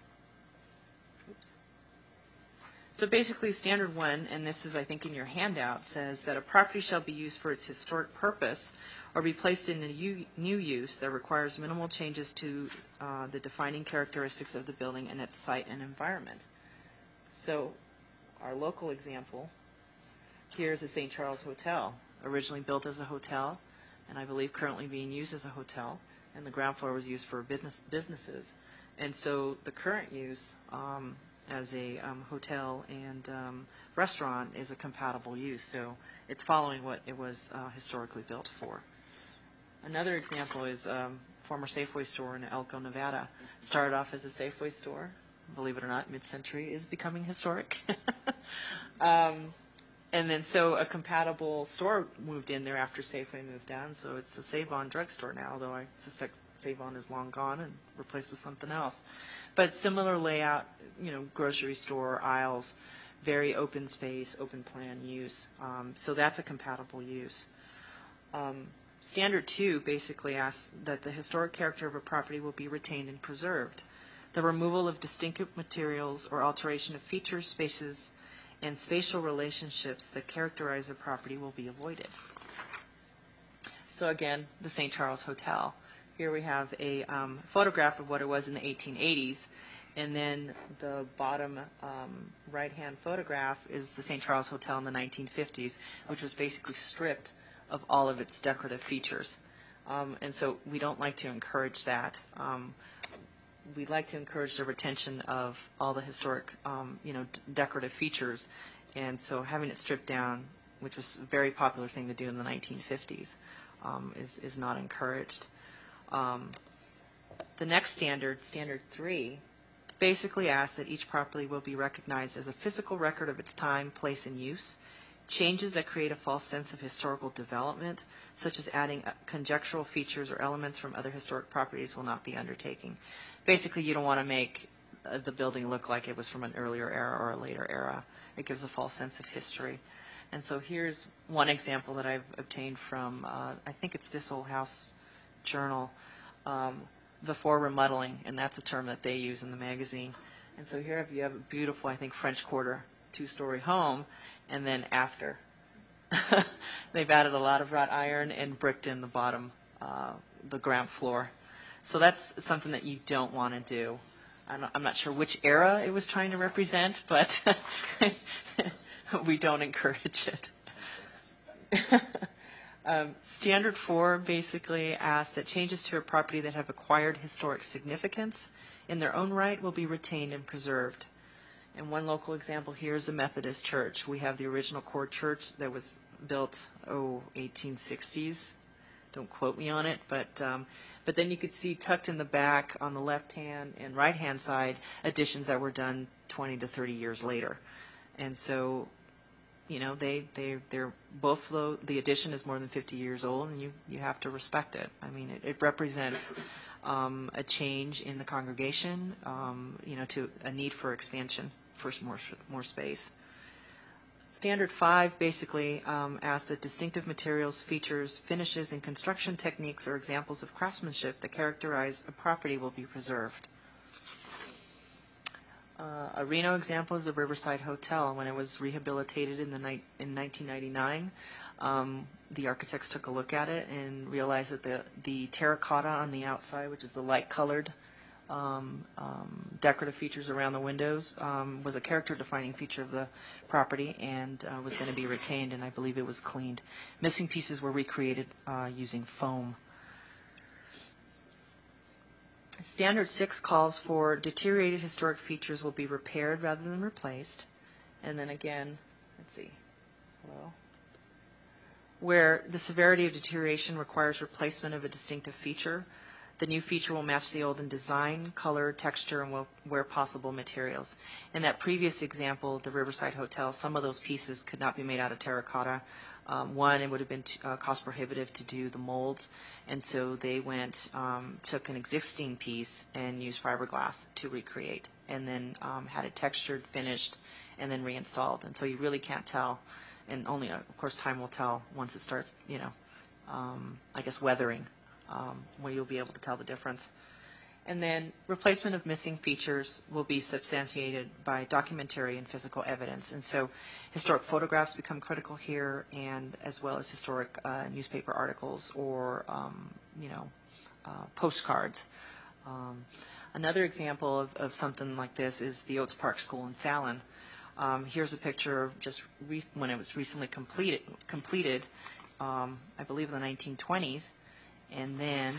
Oops. So basically, standard one, and this is, I think, in your handout, says that a property shall be used for its historic purpose or be placed in a u- new use that requires minimal changes to uh, the defining characteristics of the building and its site and environment. So our local example here is the Saint Charles Hotel, originally built as a hotel, and I believe currently being used as a hotel, and the ground floor was used for business businesses. And so the current use um, as a um, hotel and um, restaurant is a compatible use, so it's following what it was uh, historically built for. Another example is um, former Safeway store in Elko, Nevada. Started off as a Safeway store. Believe it or not, mid-century is becoming historic. um, and then so a compatible store moved in there after Safeway moved down, so it's a Save-On drugstore now, although I suspect Save-On is long gone and replaced with something else. But similar layout, you know, grocery store, aisles, very open space, open plan use. Um, so that's a compatible use. Um, Standard two basically asks that the historic character of a property will be retained and preserved. The removal of distinctive materials or alteration of features, spaces, and spatial relationships that characterize a property will be avoided. So again, the Saint Charles Hotel. Here we have a um, photograph of what it was in the eighteen eighties, and then the bottom um, right-hand photograph is the Saint Charles Hotel in the nineteen fifties, which was basically stripped of all of its decorative features. Um, and so we don't like to encourage that. Um, we'd like to encourage the retention of all the historic, um, you know, d- decorative features. And so having it stripped down, which was a very popular thing to do in the nineteen fifties, um, is, is not encouraged. Um, the next standard, standard three, basically asks that each property will be recognized as a physical record of its time, place, and use. Changes that create a false sense of historical development, such as adding conjectural features or elements from other historic properties, will not be undertaken. Basically, you don't want to make uh, the building look like it was from an earlier era or a later era. It gives a false sense of history. And so here's one example that I've obtained from, uh, I think it's This Old House Journal, um, before remodeling, and that's a term that they use in the magazine. And so here you have a beautiful, I think, French Quarter two-story home, and then after. They've added a lot of wrought iron and bricked in the bottom, uh, the ground floor. So that's something that you don't want to do. I'm not, I'm not sure which era it was trying to represent, but we don't encourage it. um, Standard four basically asks that changes to a property that have acquired historic significance in their own right will be retained and preserved. And one local example here is the Methodist Church. We have the original core church that was built, oh, eighteen sixties. Don't quote me on it, but um, but then you could see tucked in the back on the left-hand and right-hand side additions that were done twenty to thirty years later. And so, you know, they, they, they're both, the, the addition is more than fifty years old, and you, you have to respect it. I mean, it, it represents um, a change in the congregation, um, you know, to a need for expansion, for more, more space. Standard five basically um, asks that distinctive materials, features, finishes, and construction techniques or examples of craftsmanship that characterize a property will be preserved. Uh, a Reno example is the Riverside Hotel. When it was rehabilitated in the ni- in nineteen ninety-nine, um, the architects took a look at it and realized that the the terracotta on the outside, which is the light-colored um, um, decorative features around the windows, um, was a character-defining feature of the property and uh, was going to be retained, and I believe it was cleaned. Missing pieces were recreated uh, using foam. Standard six calls for deteriorated historic features will be repaired rather than replaced. And then again, let's see, hello? Where the severity of deterioration requires replacement of a distinctive feature, the new feature will match the old in design, color, texture, and where possible materials. In that previous example, the Riverside Hotel, some of those pieces could not be made out of terracotta. Um, one, it would have been t- uh, cost prohibitive to do the molds, and so they went, um, took an existing piece and used fiberglass to recreate, and then um, had it textured, finished, and then reinstalled. And so you really can't tell, and only, uh, of course, time will tell once it starts, you know, um, I guess weathering, um, where you'll be able to tell the difference. And then replacement of missing features will be substantiated by documentary and physical evidence. And so historic photographs become critical here, and as well as historic uh, newspaper articles or, um, you know, uh, postcards. Um, another example of, of something like this is the Oates Park School in Fallon. Um, here's a picture of just re- when it was recently completed, completed um, I believe in the nineteen twenties. And then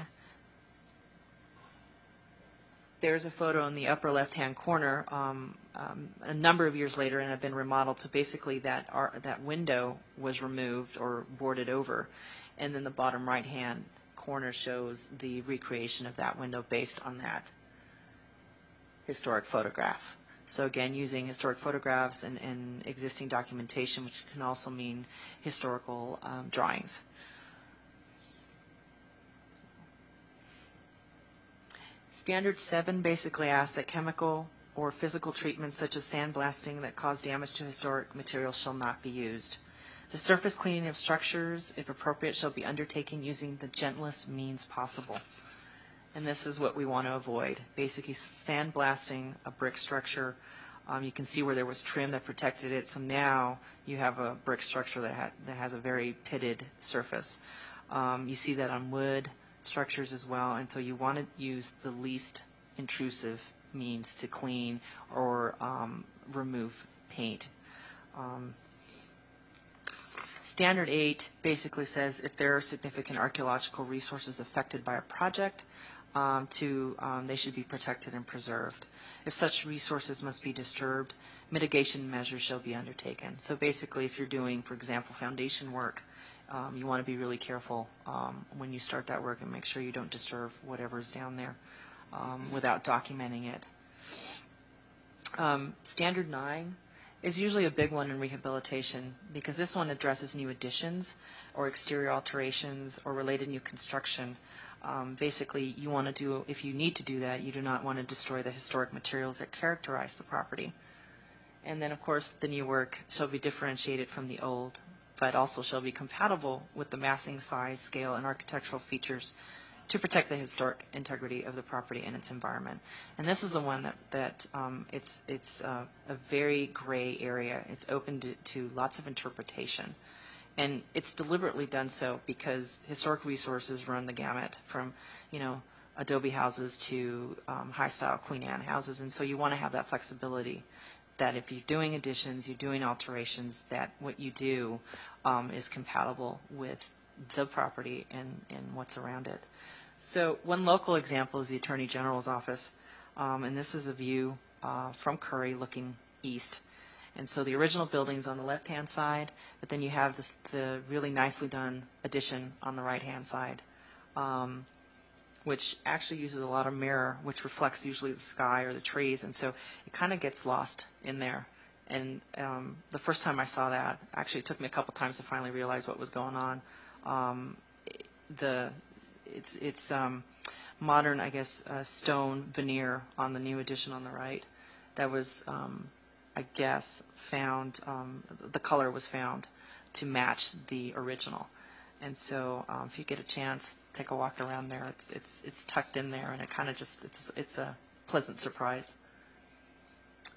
there's a photo in the upper left-hand corner um, um, a number of years later and have been remodeled. So basically that ar- that window was removed or boarded over. And then the bottom right-hand corner shows the recreation of that window based on that historic photograph. So again, using historic photographs and, and existing documentation, which can also mean historical um, drawings. Standard seven basically asks that chemical or physical treatments such as sandblasting that cause damage to historic materials shall not be used. The surface cleaning of structures, if appropriate, shall be undertaken using the gentlest means possible. And this is what we want to avoid. Basically, sandblasting a brick structure. Um, you can see where there was trim that protected it. So now you have a brick structure that, ha- that has a very pitted surface. Um, you see that on wood structures as well, and so you want to use the least intrusive means to clean or um, remove paint. Um, Standard eight basically says if there are significant archaeological resources affected by a project, um, to um, they should be protected and preserved. If such resources must be disturbed, mitigation measures shall be undertaken. So basically, if you're doing, for example, foundation work, Um, you want to be really careful um, when you start that work and make sure you don't disturb whatever's down there um, without documenting it. Um, Standard nine is usually a big one in rehabilitation because this one addresses new additions or exterior alterations or related new construction. Um, basically, you want to do, if you need to do that, you do not want to destroy the historic materials that characterize the property. And then, of course, the new work shall be differentiated from the old, but also shall be compatible with the massing, size, scale, and architectural features to protect the historic integrity of the property and its environment. And this is the one that, that um, it's, it's uh, a very gray area. It's open to, to lots of interpretation. And it's deliberately done so because historic resources run the gamut from, you know, adobe houses to um, high-style Queen Anne houses. And so you want to have that flexibility that if you're doing additions, you're doing alterations, that what you do um, is compatible with the property and, and what's around it. So one local example is the Attorney General's office, um, and this is a view uh, from Curry looking east. And so the original building's on the left-hand side, but then you have this, the really nicely done addition on the right-hand side, um, which actually uses a lot of mirror, which reflects usually the sky or the trees, and so it kind of gets lost in there. And um, the first time I saw that, actually it took me a couple times to finally realize what was going on. Um, the it's it's um, modern, I guess, uh, stone veneer on the new addition on the right. That was, um, I guess, found. Um, the color was found to match the original. And so, um, if you get a chance, take a walk around there. It's it's it's tucked in there, and it kind of just it's it's a pleasant surprise.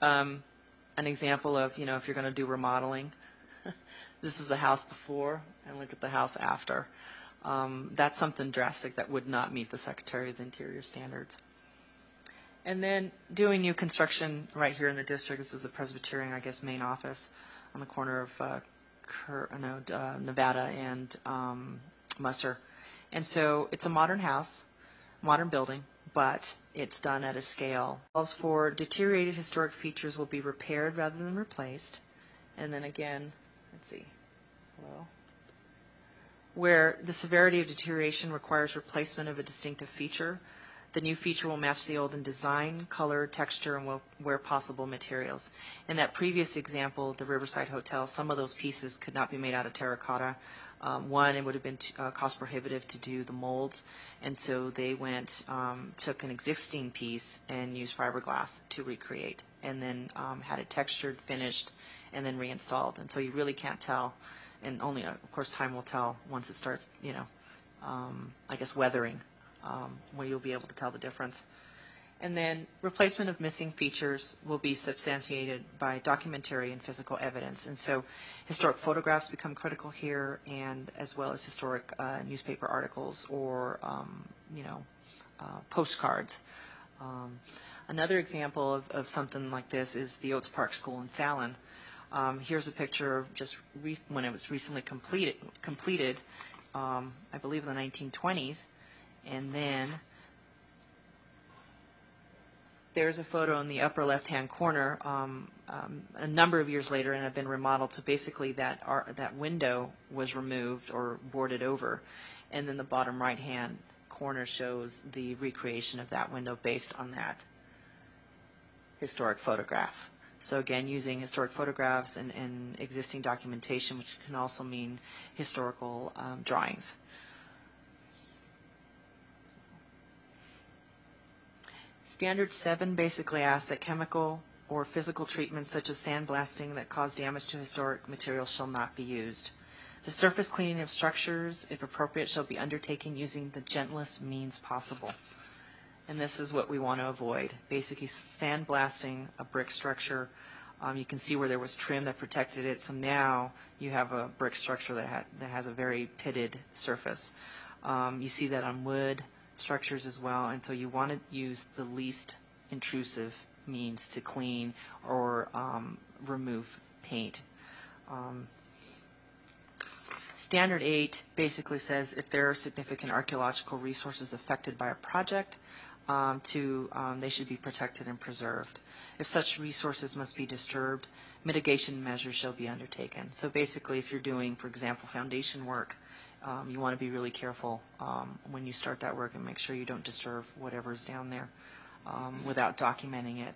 um, an example of, you know, if you're going to do remodeling, this is the house before and look at the house after. Um, that's something drastic that would not meet the Secretary of the Interior standards. And then doing new construction right here in the district. This is the Presbyterian, I guess, main office on the corner of uh, Cur- no, uh, Nevada and um, Musser. And so it's a modern house, modern building, but it's done at a scale. Calls for deteriorated historic features will be repaired rather than replaced. And then again, let's see, hello? Where the severity of deterioration requires replacement of a distinctive feature, the new feature will match the old in design, color, texture, and will, where possible, materials. In that previous example, the Riverside Hotel, some of those pieces could not be made out of terracotta. Um, one, it would have been t- uh, cost prohibitive to do the molds, and so they went, um, took an existing piece and used fiberglass to recreate, and then um, had it textured, finished, and then reinstalled. And so you really can't tell, and only, uh, of course, time will tell once it starts, you know, um, I guess, weathering. Um, where you'll be able to tell the difference. And then replacement of missing features will be substantiated by documentary and physical evidence. And so historic photographs become critical here, and as well as historic uh, newspaper articles or, um, you know, uh, postcards. Um, another example of, of something like this is the Oates Park School in Fallon. Um, here's a picture of just re- when it was recently completed, completed um, I believe in the nineteen twenties. And then there's a photo in the upper left-hand corner um, um, a number of years later, and have been remodeled. So basically that art, that window was removed or boarded over. And then the bottom right-hand corner shows the recreation of that window based on that historic photograph. So again, using historic photographs and, and existing documentation, which can also mean historical um, drawings. Standard seven basically asks that chemical or physical treatments such as sandblasting that cause damage to historic materials shall not be used. The surface cleaning of structures, if appropriate, shall be undertaken using the gentlest means possible. And this is what we want to avoid. Basically, sandblasting a brick structure. Um, you can see where there was trim that protected it. So now you have a brick structure that, ha- that has a very pitted surface. Um, you see that on wood structures as well, and so you want to use the least intrusive means to clean or um, remove paint. Um, Standard eight basically says if there are significant archaeological resources affected by a project, um, to um, they should be protected and preserved. If such resources must be disturbed, mitigation measures shall be undertaken. So basically, if you're doing, for example, foundation work, Um, you want to be really careful um, when you start that work and make sure you don't disturb whatever's down there um, without documenting it.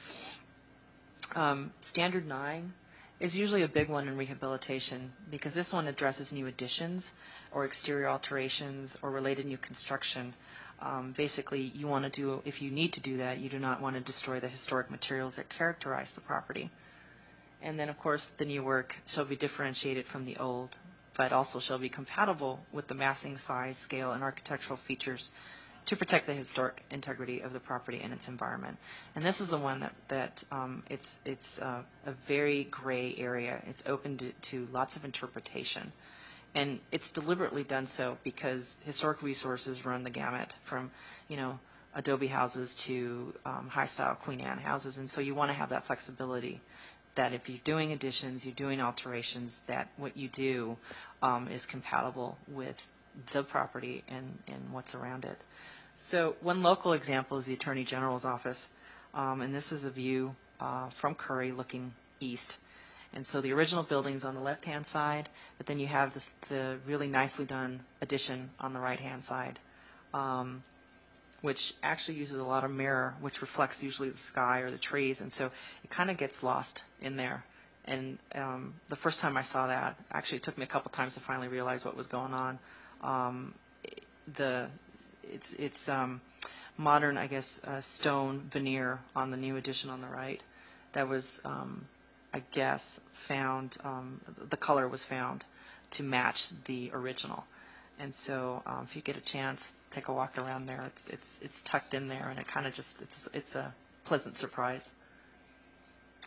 Um, Standard nine is usually a big one in rehabilitation because this one addresses new additions or exterior alterations or related new construction. Um, basically, you want to do, if you need to do that, you do not want to destroy the historic materials that characterize the property. And then, of course, the new work shall be differentiated from the old, but also shall be compatible with the massing, size, scale, and architectural features to protect the historic integrity of the property and its environment. And this is the one that, that um, it's, it's uh, a very gray area. It's open to, to lots of interpretation. And it's deliberately done so because historic resources run the gamut from, you know, adobe houses to um, high-style Queen Anne houses. And so you want to have that flexibility that if you're doing additions, you're doing alterations, that what you do um, is compatible with the property and, and what's around it. So one local example is the Attorney General's office, um, and this is a view uh, from Curry looking east. And so the original building's on the left-hand side, but then you have this, the really nicely done addition on the right-hand side, um, which actually uses a lot of mirror, which reflects usually the sky or the trees, and so it kind of gets lost in there. And um, the first time I saw that, actually it took me a couple times to finally realize what was going on. Um, the it's it's um, modern, I guess, uh, stone veneer on the new addition on the right. That was, um, I guess, found. Um, the color was found to match the original. And so, um, if you get a chance, take a walk around there. It's it's it's tucked in there, and it kind of just it's it's a pleasant surprise.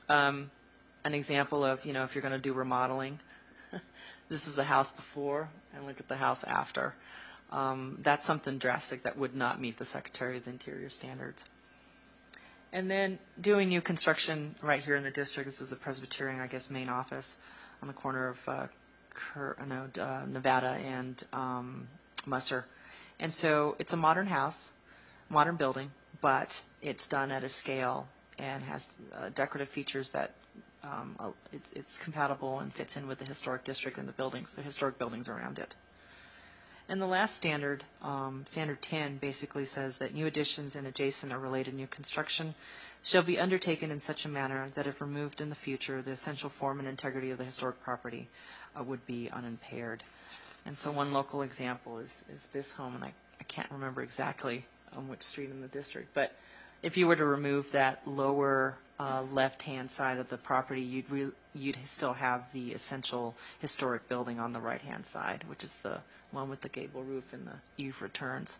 um, an example of, you know, if you're going to do remodeling, this is the house before and look at the house after. Um, that's something drastic that would not meet the Secretary of the Interior standards. And then doing new construction right here in the district. This is the Presbyterian, I guess, main office on the corner of uh, Cur- no, uh, Nevada and um, Musser. And so it's a modern house, modern building, but it's done at a scale and has uh, decorative features that um, uh, it's, it's compatible and fits in with the historic district and the buildings, the historic buildings around it. And the last standard, um, standard ten, basically says that new additions and adjacent or related new construction shall be undertaken in such a manner that if removed in the future, the essential form and integrity of the historic property uh, would be unimpaired. And so one local example is, is this home, and I, I can't remember exactly on which street in the district, but if you were to remove that lower uh, left-hand side of the property, you'd re- you'd still have the essential historic building on the right-hand side, which is the one with the gable roof and the eave returns.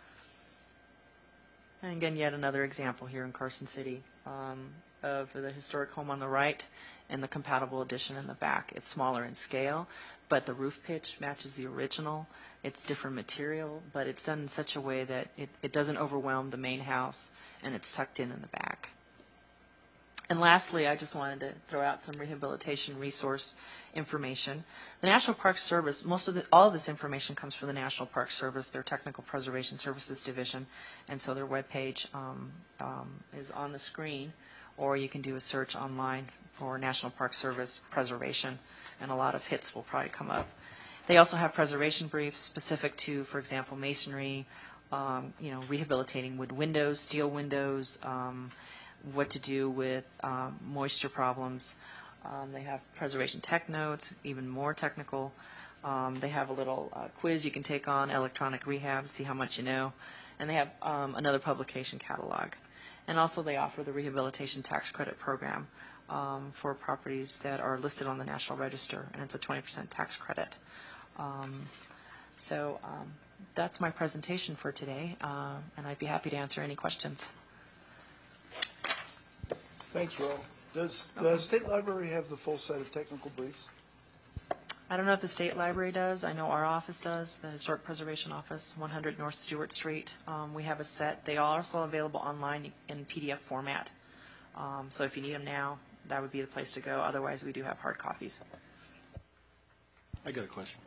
And again, yet another example here in Carson City um, of the historic home on the right and the compatible addition in the back. It's smaller in scale, but the roof pitch matches the original. It's different material, but it's done in such a way that it, it doesn't overwhelm the main house, and it's tucked in in the back. And lastly, I just wanted to throw out some rehabilitation resource information. The National Park Service, most of the, all of this information comes from the National Park Service, their Technical Preservation Services Division, and so their webpage um, um, is on the screen, or you can do a search online for National Park Service preservation, and a lot of hits will probably come up. They also have preservation briefs specific to, for example, masonry, um, you know, rehabilitating wood windows, steel windows, um, what to do with um, moisture problems. Um, they have preservation tech notes, even more technical. Um, they have a little uh, quiz you can take on electronic rehab, see how much you know. And they have um, another publication catalog. And also they offer the Rehabilitation Tax Credit Program um, for properties that are listed on the National Register, and it's a twenty percent tax credit. Um, so um, that's my presentation for today, uh, and I'd be happy to answer any questions. Thanks, Ro. Does the State Library have the full set of technical briefs? I don't know if the State Library does. I know our office does, the Historic Preservation Office, one hundred North Stewart Street. Um, we have a set. They are also available online in P D F format. Um, so if you need them now, that would be the place to go. Otherwise, we do have hard copies. I got a question.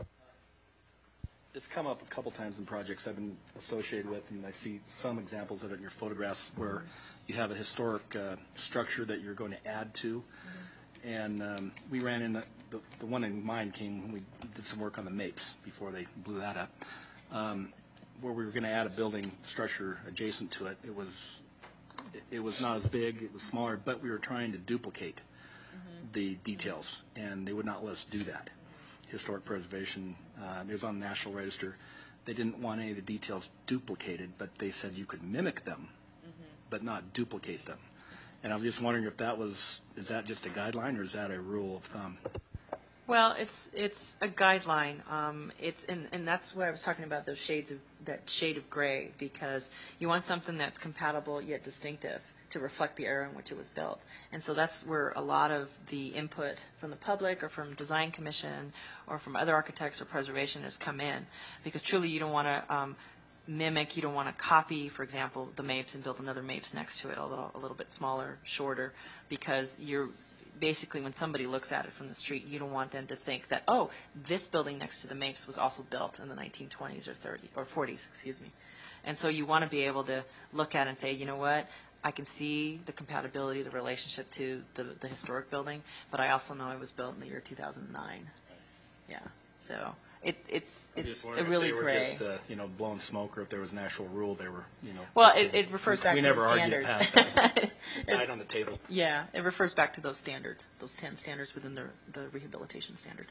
It's come up a couple times in projects I've been associated with, and I see some examples of it in your photographs where you have a historic uh, structure that you're going to add to. Mm-hmm. And um, we ran in, the, the, the one in mind came when we did some work on the Mapes before they blew that up, um, where we were going to add a building structure adjacent to it. It was, it, it was not as big, it was smaller, but we were trying to duplicate mm-hmm. the details, and they would not let us do that. Historic preservation, uh, it was on the National Register. They didn't want any of the details duplicated, but they said you could mimic them, mm-hmm. but not duplicate them. And I was just wondering if that was, is that just a guideline, or is that a rule of thumb? Well, it's it's a guideline. Um, it's and, and that's what I was talking about, those shades of that shade of gray, because you want something that's compatible yet distinctive to reflect the era in which it was built. And so that's where a lot of the input from the public or from Design Commission or from other architects or preservation has come in, because truly you don't want to um, mimic, you don't want to copy, for example, the Mapes and build another Mapes next to it, a little, a little bit smaller, shorter, because you're basically, when somebody looks at it from the street, you don't want them to think that, oh, this building next to the Mapes was also built in the nineteen twenties or thirties or forties, excuse me. And so you want to be able to look at it and say, you know what, I can see the compatibility, the relationship to the, the historic building, but I also know it was built in the year two thousand nine. Yeah, so it, it's it's a really if they gray. were just, uh, you know, blowing smoke, or if there was an actual rule, they were, you know. Well, it, it refers back we to never the argued standards. past that. It died on the table. Yeah, it refers back to those standards, those ten standards within the the rehabilitation standard.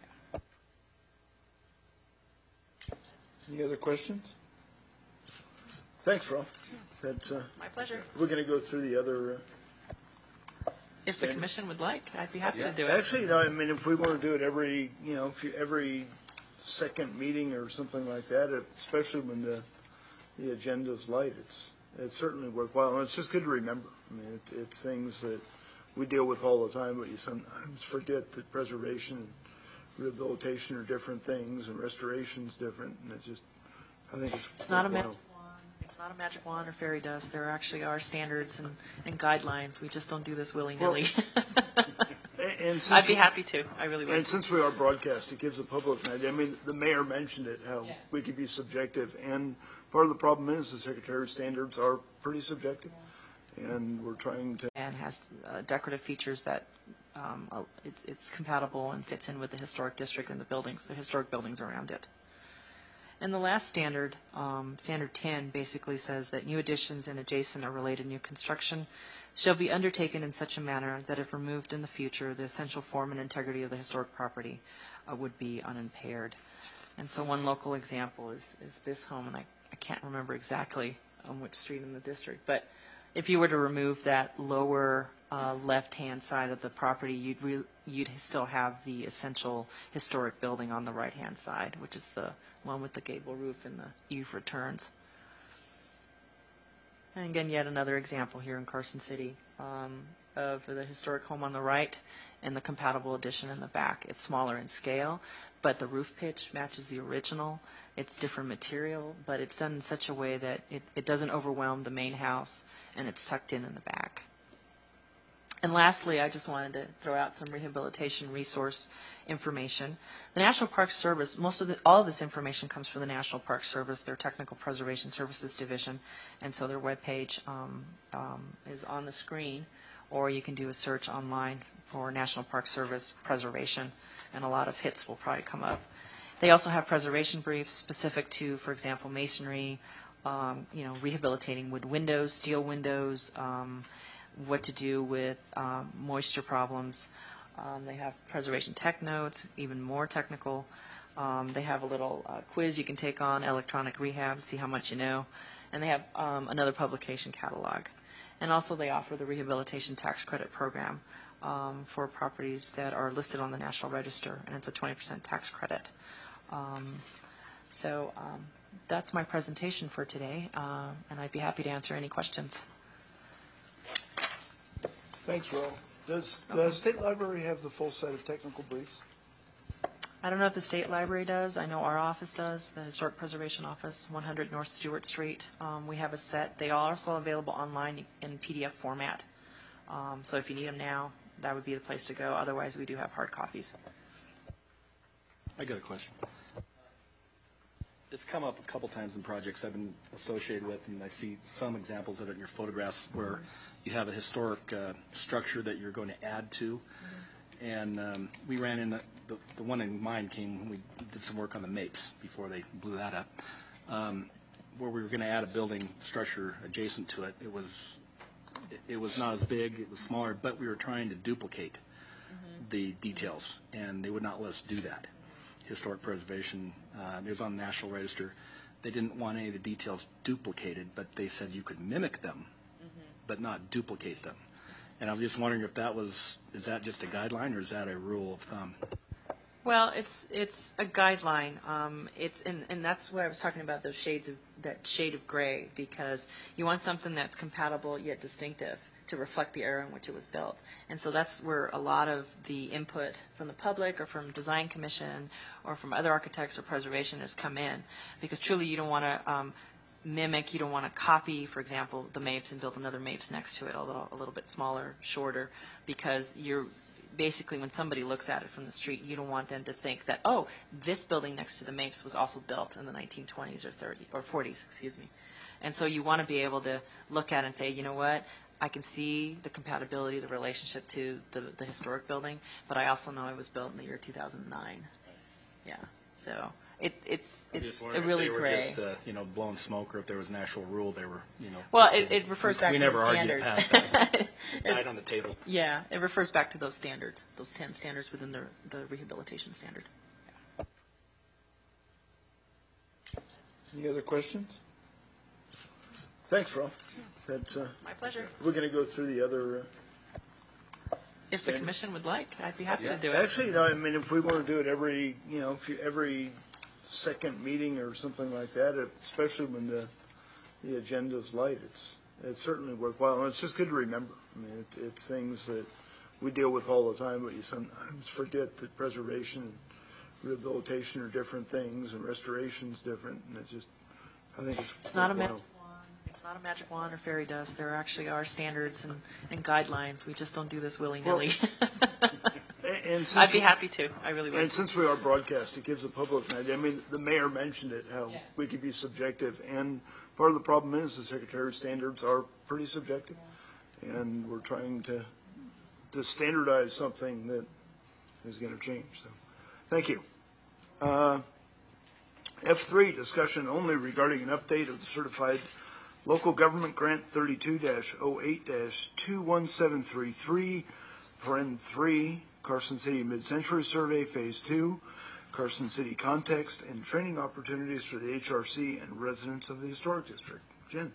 Any other questions? Thanks, Ro. That's, uh, My pleasure. we're going to go through the other. Uh, If the commission would like, I'd be happy yeah. to do it. Actually, you know, I mean, if we want to do it every, you know, if you, every second meeting or something like that, especially when the the agenda's light, it's it's certainly worthwhile, and it's just good to remember. I mean, it, it's things that we deal with all the time, but you sometimes forget that preservation and rehabilitation are different things, and restoration's different, and it's just, I think it's. It's not a worthwhile. magic wand. It's not a magic wand or fairy dust. There actually are standards and, and guidelines. We just don't do this willy-nilly. And- and since I'd be we- happy to. I really would. And since we are broadcast, it gives the public an idea. I mean, the mayor mentioned it, how we could be subjective, and part of the problem is the Secretary's standards are pretty subjective, and we're trying to. And has uh, decorative features that um, uh, it's, it's compatible and fits in with the historic district and the buildings, the historic buildings around it. And the last standard, um, standard ten, basically says that new additions and adjacent or related new construction shall be undertaken in such a manner that if removed in the future, the essential form and integrity of the historic property uh, would be unimpaired. And so one local example is, is this home, and I, I can't remember exactly on which street in the district, but if you were to remove that lower uh, left-hand side of the property, you'd re- you'd still have the essential historic building on the right-hand side, which is the one with the gable roof and the eave returns. And again, yet another example here in Carson City um, of the historic home on the right and the compatible addition in the back. It's smaller in scale, but the roof pitch matches the original. It's different material, but it's done in such a way that it, it doesn't overwhelm the main house, and it's tucked in in the back. And lastly, I just wanted to throw out some rehabilitation resource information. The National Park Service, most of the, all of this information comes from the National Park Service, their Technical Preservation Services Division, and so their webpage um, um, is on the screen, or you can do a search online for National Park Service preservation, and a lot of hits will probably come up. They also have preservation briefs specific to, for example, masonry, um, you know, rehabilitating wood windows, steel windows, um, what to do with um, moisture problems. Um, they have preservation tech notes, even more technical. Um, they have a little uh, quiz you can take on electronic rehab, see how much you know. And they have um, another publication catalog. And also they offer the Rehabilitation Tax Credit Program um, for properties that are listed on the National Register, and it's a twenty percent tax credit. Um, so um, that's my presentation for today, uh, and I'd be happy to answer any questions. Thanks, Ro. Does the State Library have the full set of technical briefs? I don't know if the State Library does. I know our office does, the Historic Preservation Office, one hundred North Stewart Street. Um, we have a set. They are also available online in P D F format. Um, so if you need them now, that would be the place to go. Otherwise, we do have hard copies. I got a question. It's come up a couple times in projects I've been associated with, and I see some examples of it in your photographs where you have a historic uh, structure that you're going to add to. Mm-hmm. And um, we ran in, the, the, the one in mind came when we did some work on the Mapes before they blew that up, um, where we were going to add a building structure adjacent to it. It was, it, it was not as big, it was smaller, but we were trying to duplicate mm-hmm. the details, and they would not let us do that. Historic preservation, uh, it was on the National Register. They didn't want any of the details duplicated, but they said you could mimic them, mm-hmm. but not duplicate them. And I was just wondering if that was, is that just a guideline or is that a rule of thumb? Well, it's it's a guideline. Um, it's and, and that's what I was talking about, those shades of that shade of gray, because you want something that's compatible yet distinctive to reflect the era in which it was built. And so that's where a lot of the input from the public or from Design Commission or from other architects or preservation has come in, because truly you don't want to um, mimic, you don't want to copy, for example, the Mapes and build another Mapes next to it, although a little bit smaller, shorter, because you're basically, when somebody looks at it from the street, you don't want them to think that, oh, this building next to the Mapes was also built in the nineteen twenties or thirties or forties, excuse me. And so you want to be able to look at it and say, you know what, I can see the compatibility, the relationship to the, the historic building, but I also know it was built in the year two thousand nine. Yeah, so it, it's it's a really gray. If they were just, uh, you know, blowing smoke, or if there was an actual rule, they were, you know. Well, it, it refers we, back we to never the argued standards. past that. It died on the table. Yeah, it refers back to those standards, those ten standards within the the rehabilitation standard. Any other questions? Thanks, Ro. That's, uh, My pleasure. we're going to go through the other. Uh, If the standard. commission would like, I'd be happy Yeah. to do it. Actually, you know, I mean, if we want to do it every, you know, if you, every second meeting or something like that, especially when the the agenda's light, it's it's certainly worthwhile, and it's just good to remember. I mean, it, it's things that we deal with all the time, but you sometimes forget that preservation and rehabilitation are different things, and restoration's different, and it's just, I think it's It's not a worthwhile. magic wand. It's not a magic wand or fairy dust. There actually are standards and, and guidelines. We just don't do this willy-nilly. And- And since I'd be we- happy to. I really would. And since we are broadcast, it gives the public an idea. I mean, the mayor mentioned it, how we could be subjective, and part of the problem is the Secretary of Standards are pretty subjective, and we're trying to, to standardize something that is going to change, so, thank you. Uh, F three, discussion only regarding an update of the certified local government grant thirty-two dash oh eight dash two one seven three three, paren three, Carson City Mid-Century Survey, Phase two, Carson City context and training opportunities for the H R C and residents of the Historic District. Jen?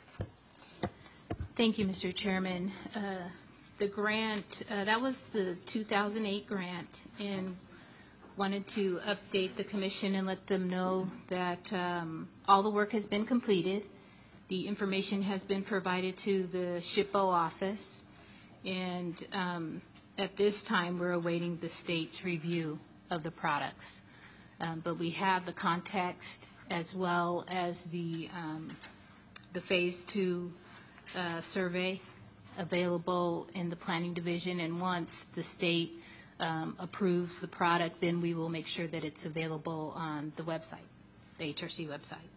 Thank you, Mister Chairman. Uh, The grant, uh, that was the two thousand eight grant, and wanted to update the commission and let them know that um, all the work has been completed. The information has been provided to the SHPO office, and um, at this time, we're awaiting the state's review of the products. Um, But we have the context as well as the, um, the Phase Two uh, survey available in the Planning Division, and once the state um, approves the product, then we will make sure that it's available on the website, the H R C website.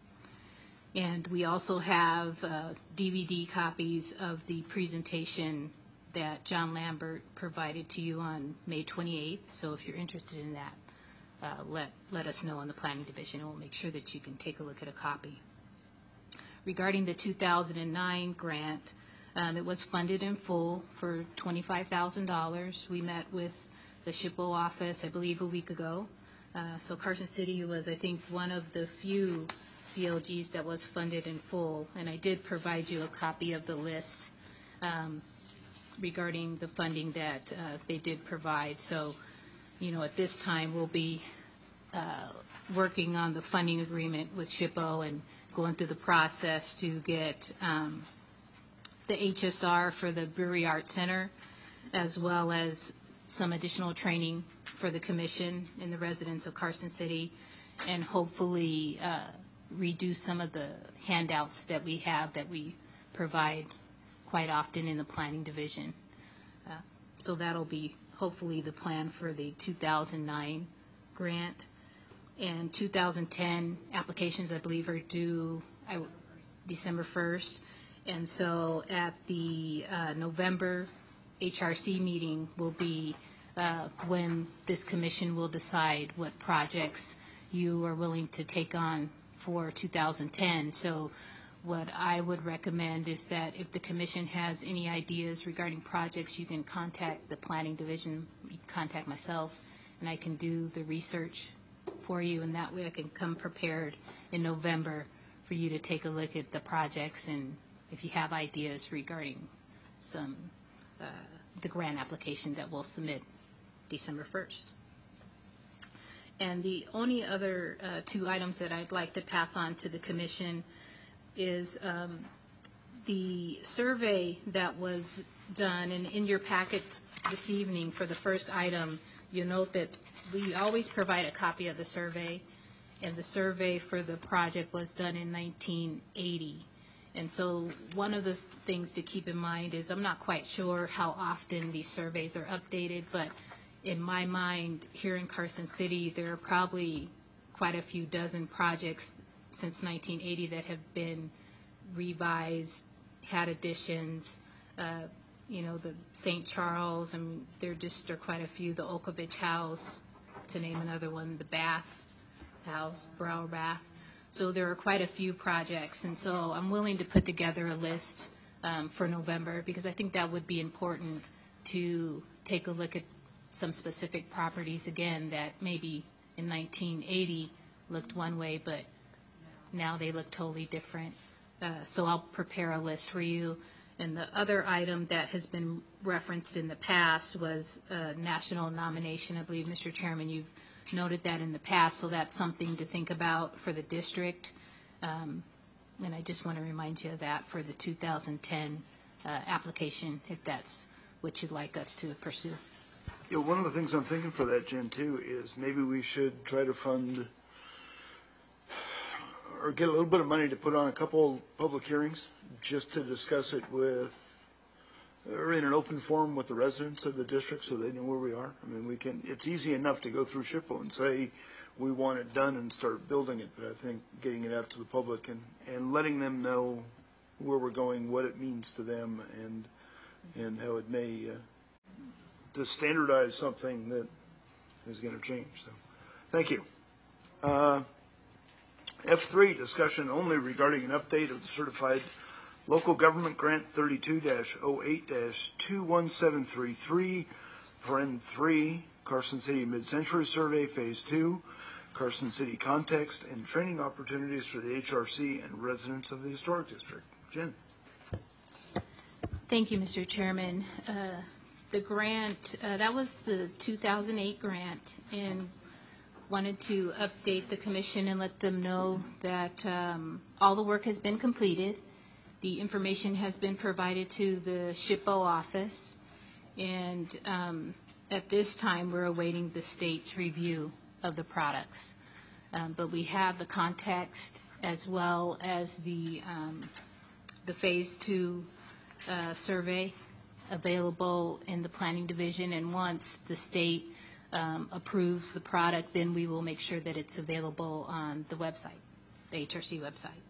And we also have uh, D V D copies of the presentation that John Lambert provided to you on May twenty-eighth. So if you're interested in that, uh, let, let us know in the Planning Division, and we'll make sure that you can take a look at a copy. Regarding the two thousand nine grant, um, it was funded in full for twenty-five thousand dollars. We met with the SHPO office, I believe, a week ago. Uh, so Carson City was, I think, one of the few C L Gs that was funded in full, and I did provide you a copy of the list um, regarding the funding that uh, they did provide. So, you know, at this time, we'll be uh, working on the funding agreement with SHPO and going through the process to get um, the H S R for the Brewery Arts Center, as well as some additional training for the commission and the residents of Carson City, and hopefully uh, reduce some of the handouts that we have that we provide quite often in the Planning Division. Uh, So that'll be hopefully the plan for the two thousand nine grant. And two thousand ten applications, I believe, are due I- December first. And so at the uh, November H R C meeting will be uh, when this commission will decide what projects you are willing to take on for two thousand ten. So what I would recommend is that if the commission has any ideas regarding projects, you can contact the Planning Division, you can contact myself, and I can do the research for you, and that way I can come prepared in November for you to take a look at the projects, and if you have ideas regarding some, uh, the grant application that we'll submit December first. And the only other uh, two items that I'd like to pass on to the commission is um, the survey that was done, and in your packet this evening for the first item, you'll note that we always provide a copy of the survey, and the survey for the project was done in nineteen eighty. And so one of the things to keep in mind is I'm not quite sure how often these surveys are updated, but in my mind, here in Carson City, there are probably quite a few dozen projects since nineteen eighty that have been revised, had additions. Uh, you know, the Saint Charles, I mean, there just are quite a few. The Olkovich House, to name another one, the Bath House, Brower Bath. So there are quite a few projects, and so I'm willing to put together a list um, for November, because I think that would be important to take a look at some specific properties again that maybe in nineteen eighty looked one way, but now they look totally different. Uh, so I'll prepare a list for you. And the other item that has been referenced in the past was a national nomination. I believe, Mister Chairman, you've noted that in the past, so that's something to think about for the district. Um, and I just want to remind you of that for the two thousand ten uh, application, if that's what you'd like us to pursue. You know, one of the things I'm thinking for that, Jen, too, is maybe we should try to fund or get a little bit of money to put on a couple public hearings just to discuss it with, or in an open forum with the residents of the district so they know where we are. I mean, we can, it's easy enough to go through SHPO and say we want it done and start building it, but I think getting it out to the public and, and letting them know where we're going, what it means to them, and and how it may uh, to standardize something that is going to change. So, thank you. Uh, F three, discussion only regarding an update of the certified local government grant thirty-two dash oh eight dash two one seven three three, paren three, Carson City Mid-Century Survey, Phase two, Carson City context and training opportunities for the H R C and residents of the Historic District. Jen. Thank you, Mister Chairman. Uh, the grant, uh, that was the two thousand eight grant, and wanted to update the commission and let them know that um, all the work has been completed. The information has been provided to the SHPO office, and um, at this time we're awaiting the state's review of the products. Um, but we have the context as well as the um, the phase two uh, survey available in the planning division, and once the state um, approves the product, then we will make sure that it's available on the website, the H R C website.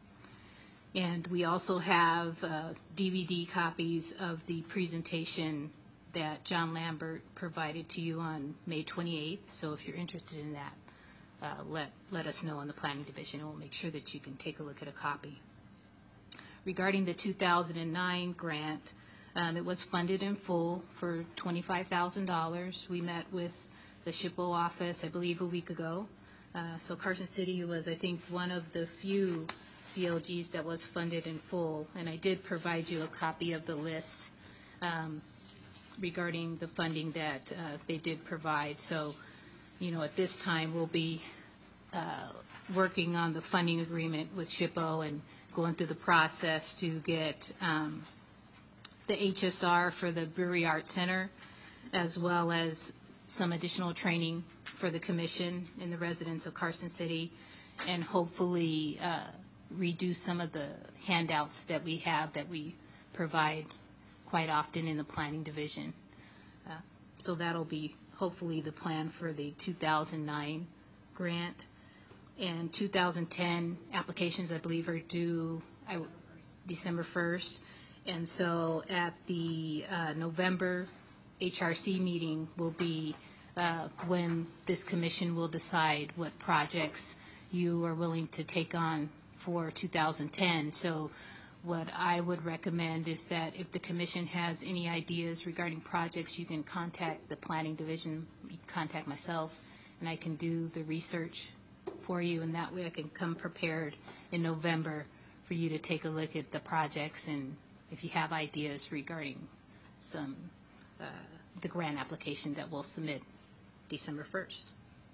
And we also have uh, D V D copies of the presentation that John Lambert provided to you on May twenty-eighth. So if you're interested in that, uh, let, let us know in the planning division, and we'll make sure that you can take a look at a copy. Regarding the two thousand nine grant, um, it was funded in full for twenty-five thousand dollars. We met with the SHPO office, I believe, a week ago. Uh, so Carson City was, I think, one of the few C L Gs that was funded in full, and I did provide you a copy of the list um, regarding the funding that uh, they did provide. So, you know, at this time, we'll be uh, working on the funding agreement with SHPO and going through the process to get um, the H S R for the Brewery Arts Center, as well as some additional training for the commission and the residents of Carson City, and hopefully uh, reduce some of the handouts that we have that we provide quite often in the planning division. Uh, so that'll be hopefully the plan for the two thousand nine grant. And two thousand ten applications, I believe, are due I, December first. And so at the uh, November H R C meeting will be uh, when this commission will decide what projects you are willing to take on for two thousand ten. So what I would recommend is that if the commission has any ideas regarding projects, you can contact the planning division, you can contact myself, and I can do the research for you, and that way I can come prepared in November for you to take a look at the projects, and if you have ideas regarding some uh, the grant application that we'll submit December first.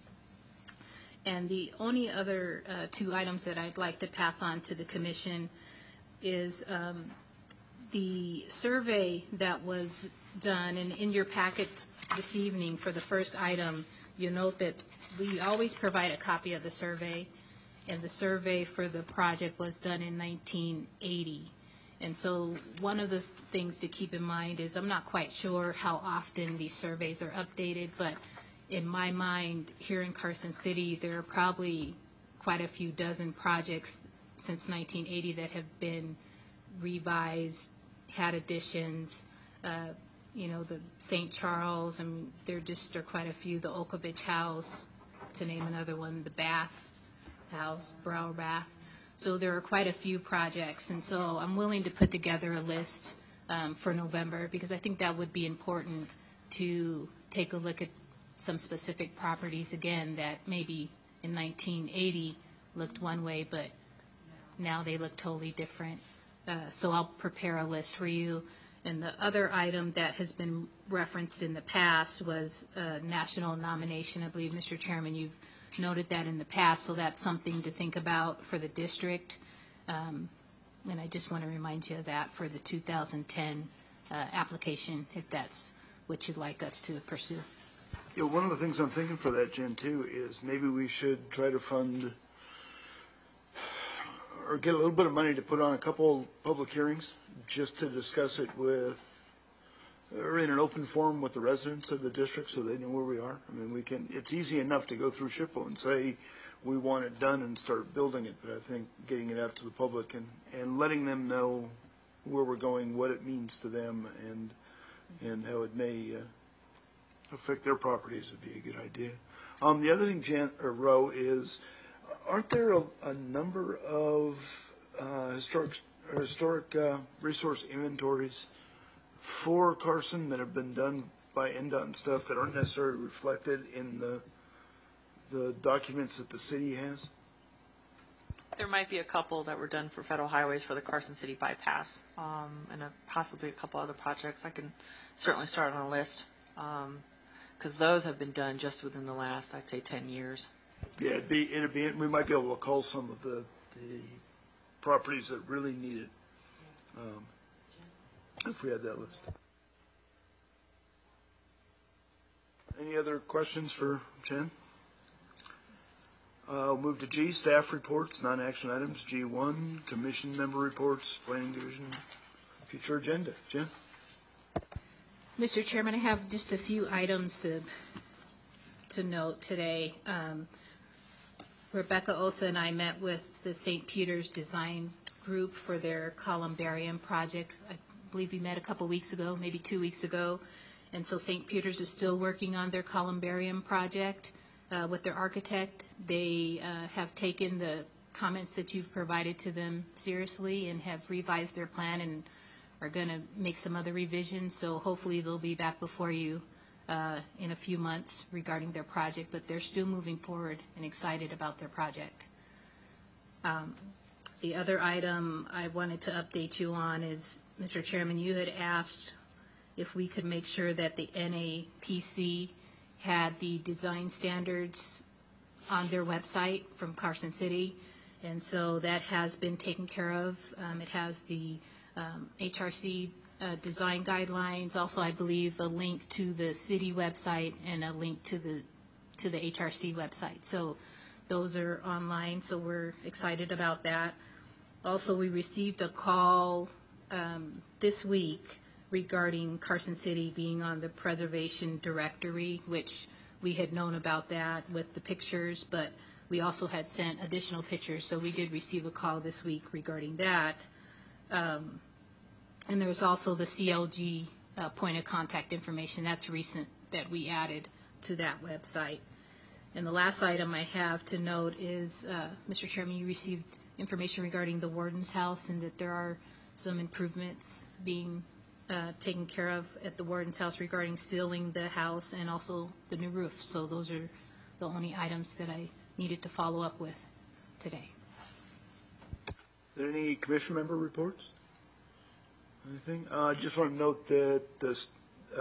And the only other uh, two items that I'd like to pass on to the commission is um, the survey that was done, and in your packet this evening for the first item, you'll note that we always provide a copy of the survey, and the survey for the project was done in nineteen eighty. And so one of the things to keep in mind is I'm not quite sure how often these surveys are updated, but in my mind, here in Carson City, there are probably quite a few dozen projects since nineteen eighty that have been revised, had additions. Uh, you know, the Saint Charles, I mean, there just are quite a few, the Olkovich House, to name another one, the Bath House, Brower Bath. So there are quite a few projects, and so I'm willing to put together a list um, for November, because I think that would be important to take a look at some specific properties again that maybe in nineteen eighty looked one way, but now they look totally different. Uh, so I'll prepare a list for you. And the other item that has been referenced in the past was a national nomination. I believe, Mister Chairman, you've noted that in the past, so that's something to think about for the district. Um, and I just want to remind you of that for the two thousand ten uh, application if that's what you'd like us to pursue. You know, one of the things I'm thinking for that, Jen, too, is maybe we should try to fund or get a little bit of money to put on a couple public hearings just to discuss it with, or in an open forum with the residents of the district so they know where we are. I mean, we can, it's easy enough to go through S H P O and say we want it done and start building it, but I think getting it out to the public and, and letting them know where we're going, what it means to them, and and how it may uh, affect their properties would be a good idea. Um, the other thing, Jan, or Ro, is aren't there a, a number of uh, historic or historic uh, resource inventories for Carson that have been done by N D O T and stuff that aren't necessarily reflected in the the documents that the city has? There might be a couple that were done for federal highways for the Carson City bypass, um, and a, possibly a couple other projects. I can certainly start on a list, because um, those have been done just within the last, I'd say, ten years. Yeah, it'd be, it'd be, we might be able to call some of the, the properties that really need it, um, if we had that list. Any other questions for Jen? Uh, we'll move to G, staff reports, non-action items. G one, commission member reports, planning division, future agenda. Jen? Mister Chairman, I have just a few items to to note today. Um, Rebecca Osa and I met with the Saint Peter's Design Group for their columbarium project. I believe we met a couple weeks ago, maybe two weeks ago. And so Saint Peter's is still working on their columbarium project uh, with their architect. They uh, have taken the comments that you've provided to them seriously and have revised their plan and are going to make some other revisions. So hopefully they'll be back before you uh, in a few months regarding their project, but they're still moving forward and excited about their project. Um, the other item I wanted to update you on is, Mister Chairman, you had asked if we could make sure that the N A P C had the design standards on their website from Carson City, and so that has been taken care of. Um, it has the um, H R C uh, design guidelines, also I believe a link to the city website and a link to the to the H R C website. So those are online, so we're excited about that. Also, we received a call um, this week regarding Carson City being on the preservation directory, which we had known about that with the pictures, but we also had sent additional pictures, so we did receive a call this week regarding that. Um, and there was also the C L G uh, point of contact information. That's recent that we added to that website. And the last item I have to note is, uh, Mister Chairman, you received information regarding the warden's house and that there are some improvements being uh, taken care of at the warden's house regarding sealing the house and also the new roof. So those are the only items that I needed to follow up with today. Are there any commission member reports? Anything? Uh, I just want to note that this, uh,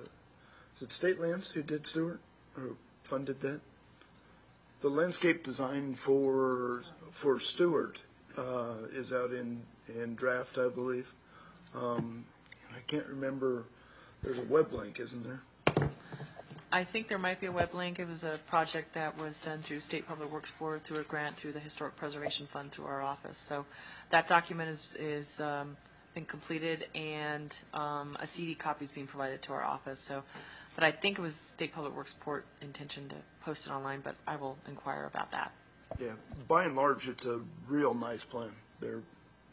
is it State Lands who did Stewart or funded that? The landscape design for for Stewart uh, is out in, in draft, I believe. Um, I can't remember. There's a web link, isn't there? I think there might be a web link. It was a project that was done through State Public Works Board through a grant through the Historic Preservation Fund through our office. So that document is, is um, been completed, and um, a C D copy is being provided to our office. So, but I think it was State Public Works Board intention to post it online, but I will inquire about that. Yeah, by and large, it's a real nice plan. They're,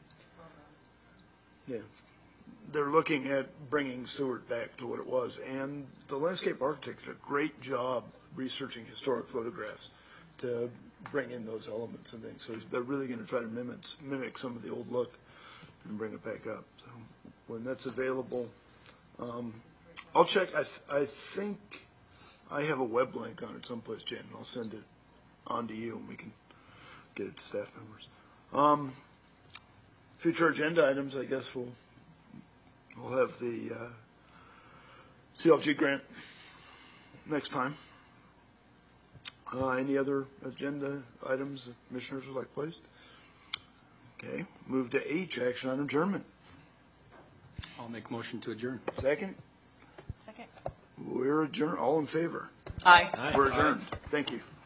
yeah, they're looking at bringing Stewart back to what it was, and the landscape architect did a great job researching historic photographs to bring in those elements and things. So they're really going to try to mimic mimic some of the old look and bring it back up. So when that's available, um, I'll check. I th I think I have a web link on it someplace, Jen, and I'll send it on to you, and we can get it to staff members. Um, future agenda items, I guess we'll we'll have the uh, C L G grant next time. Uh, any other agenda items that commissioners would like placed? Okay, move to H, action on adjournment. I'll I'll make a motion to adjourn. Second? Second. We're adjourned. All in favor? Aye. We're adjourned. Thank you.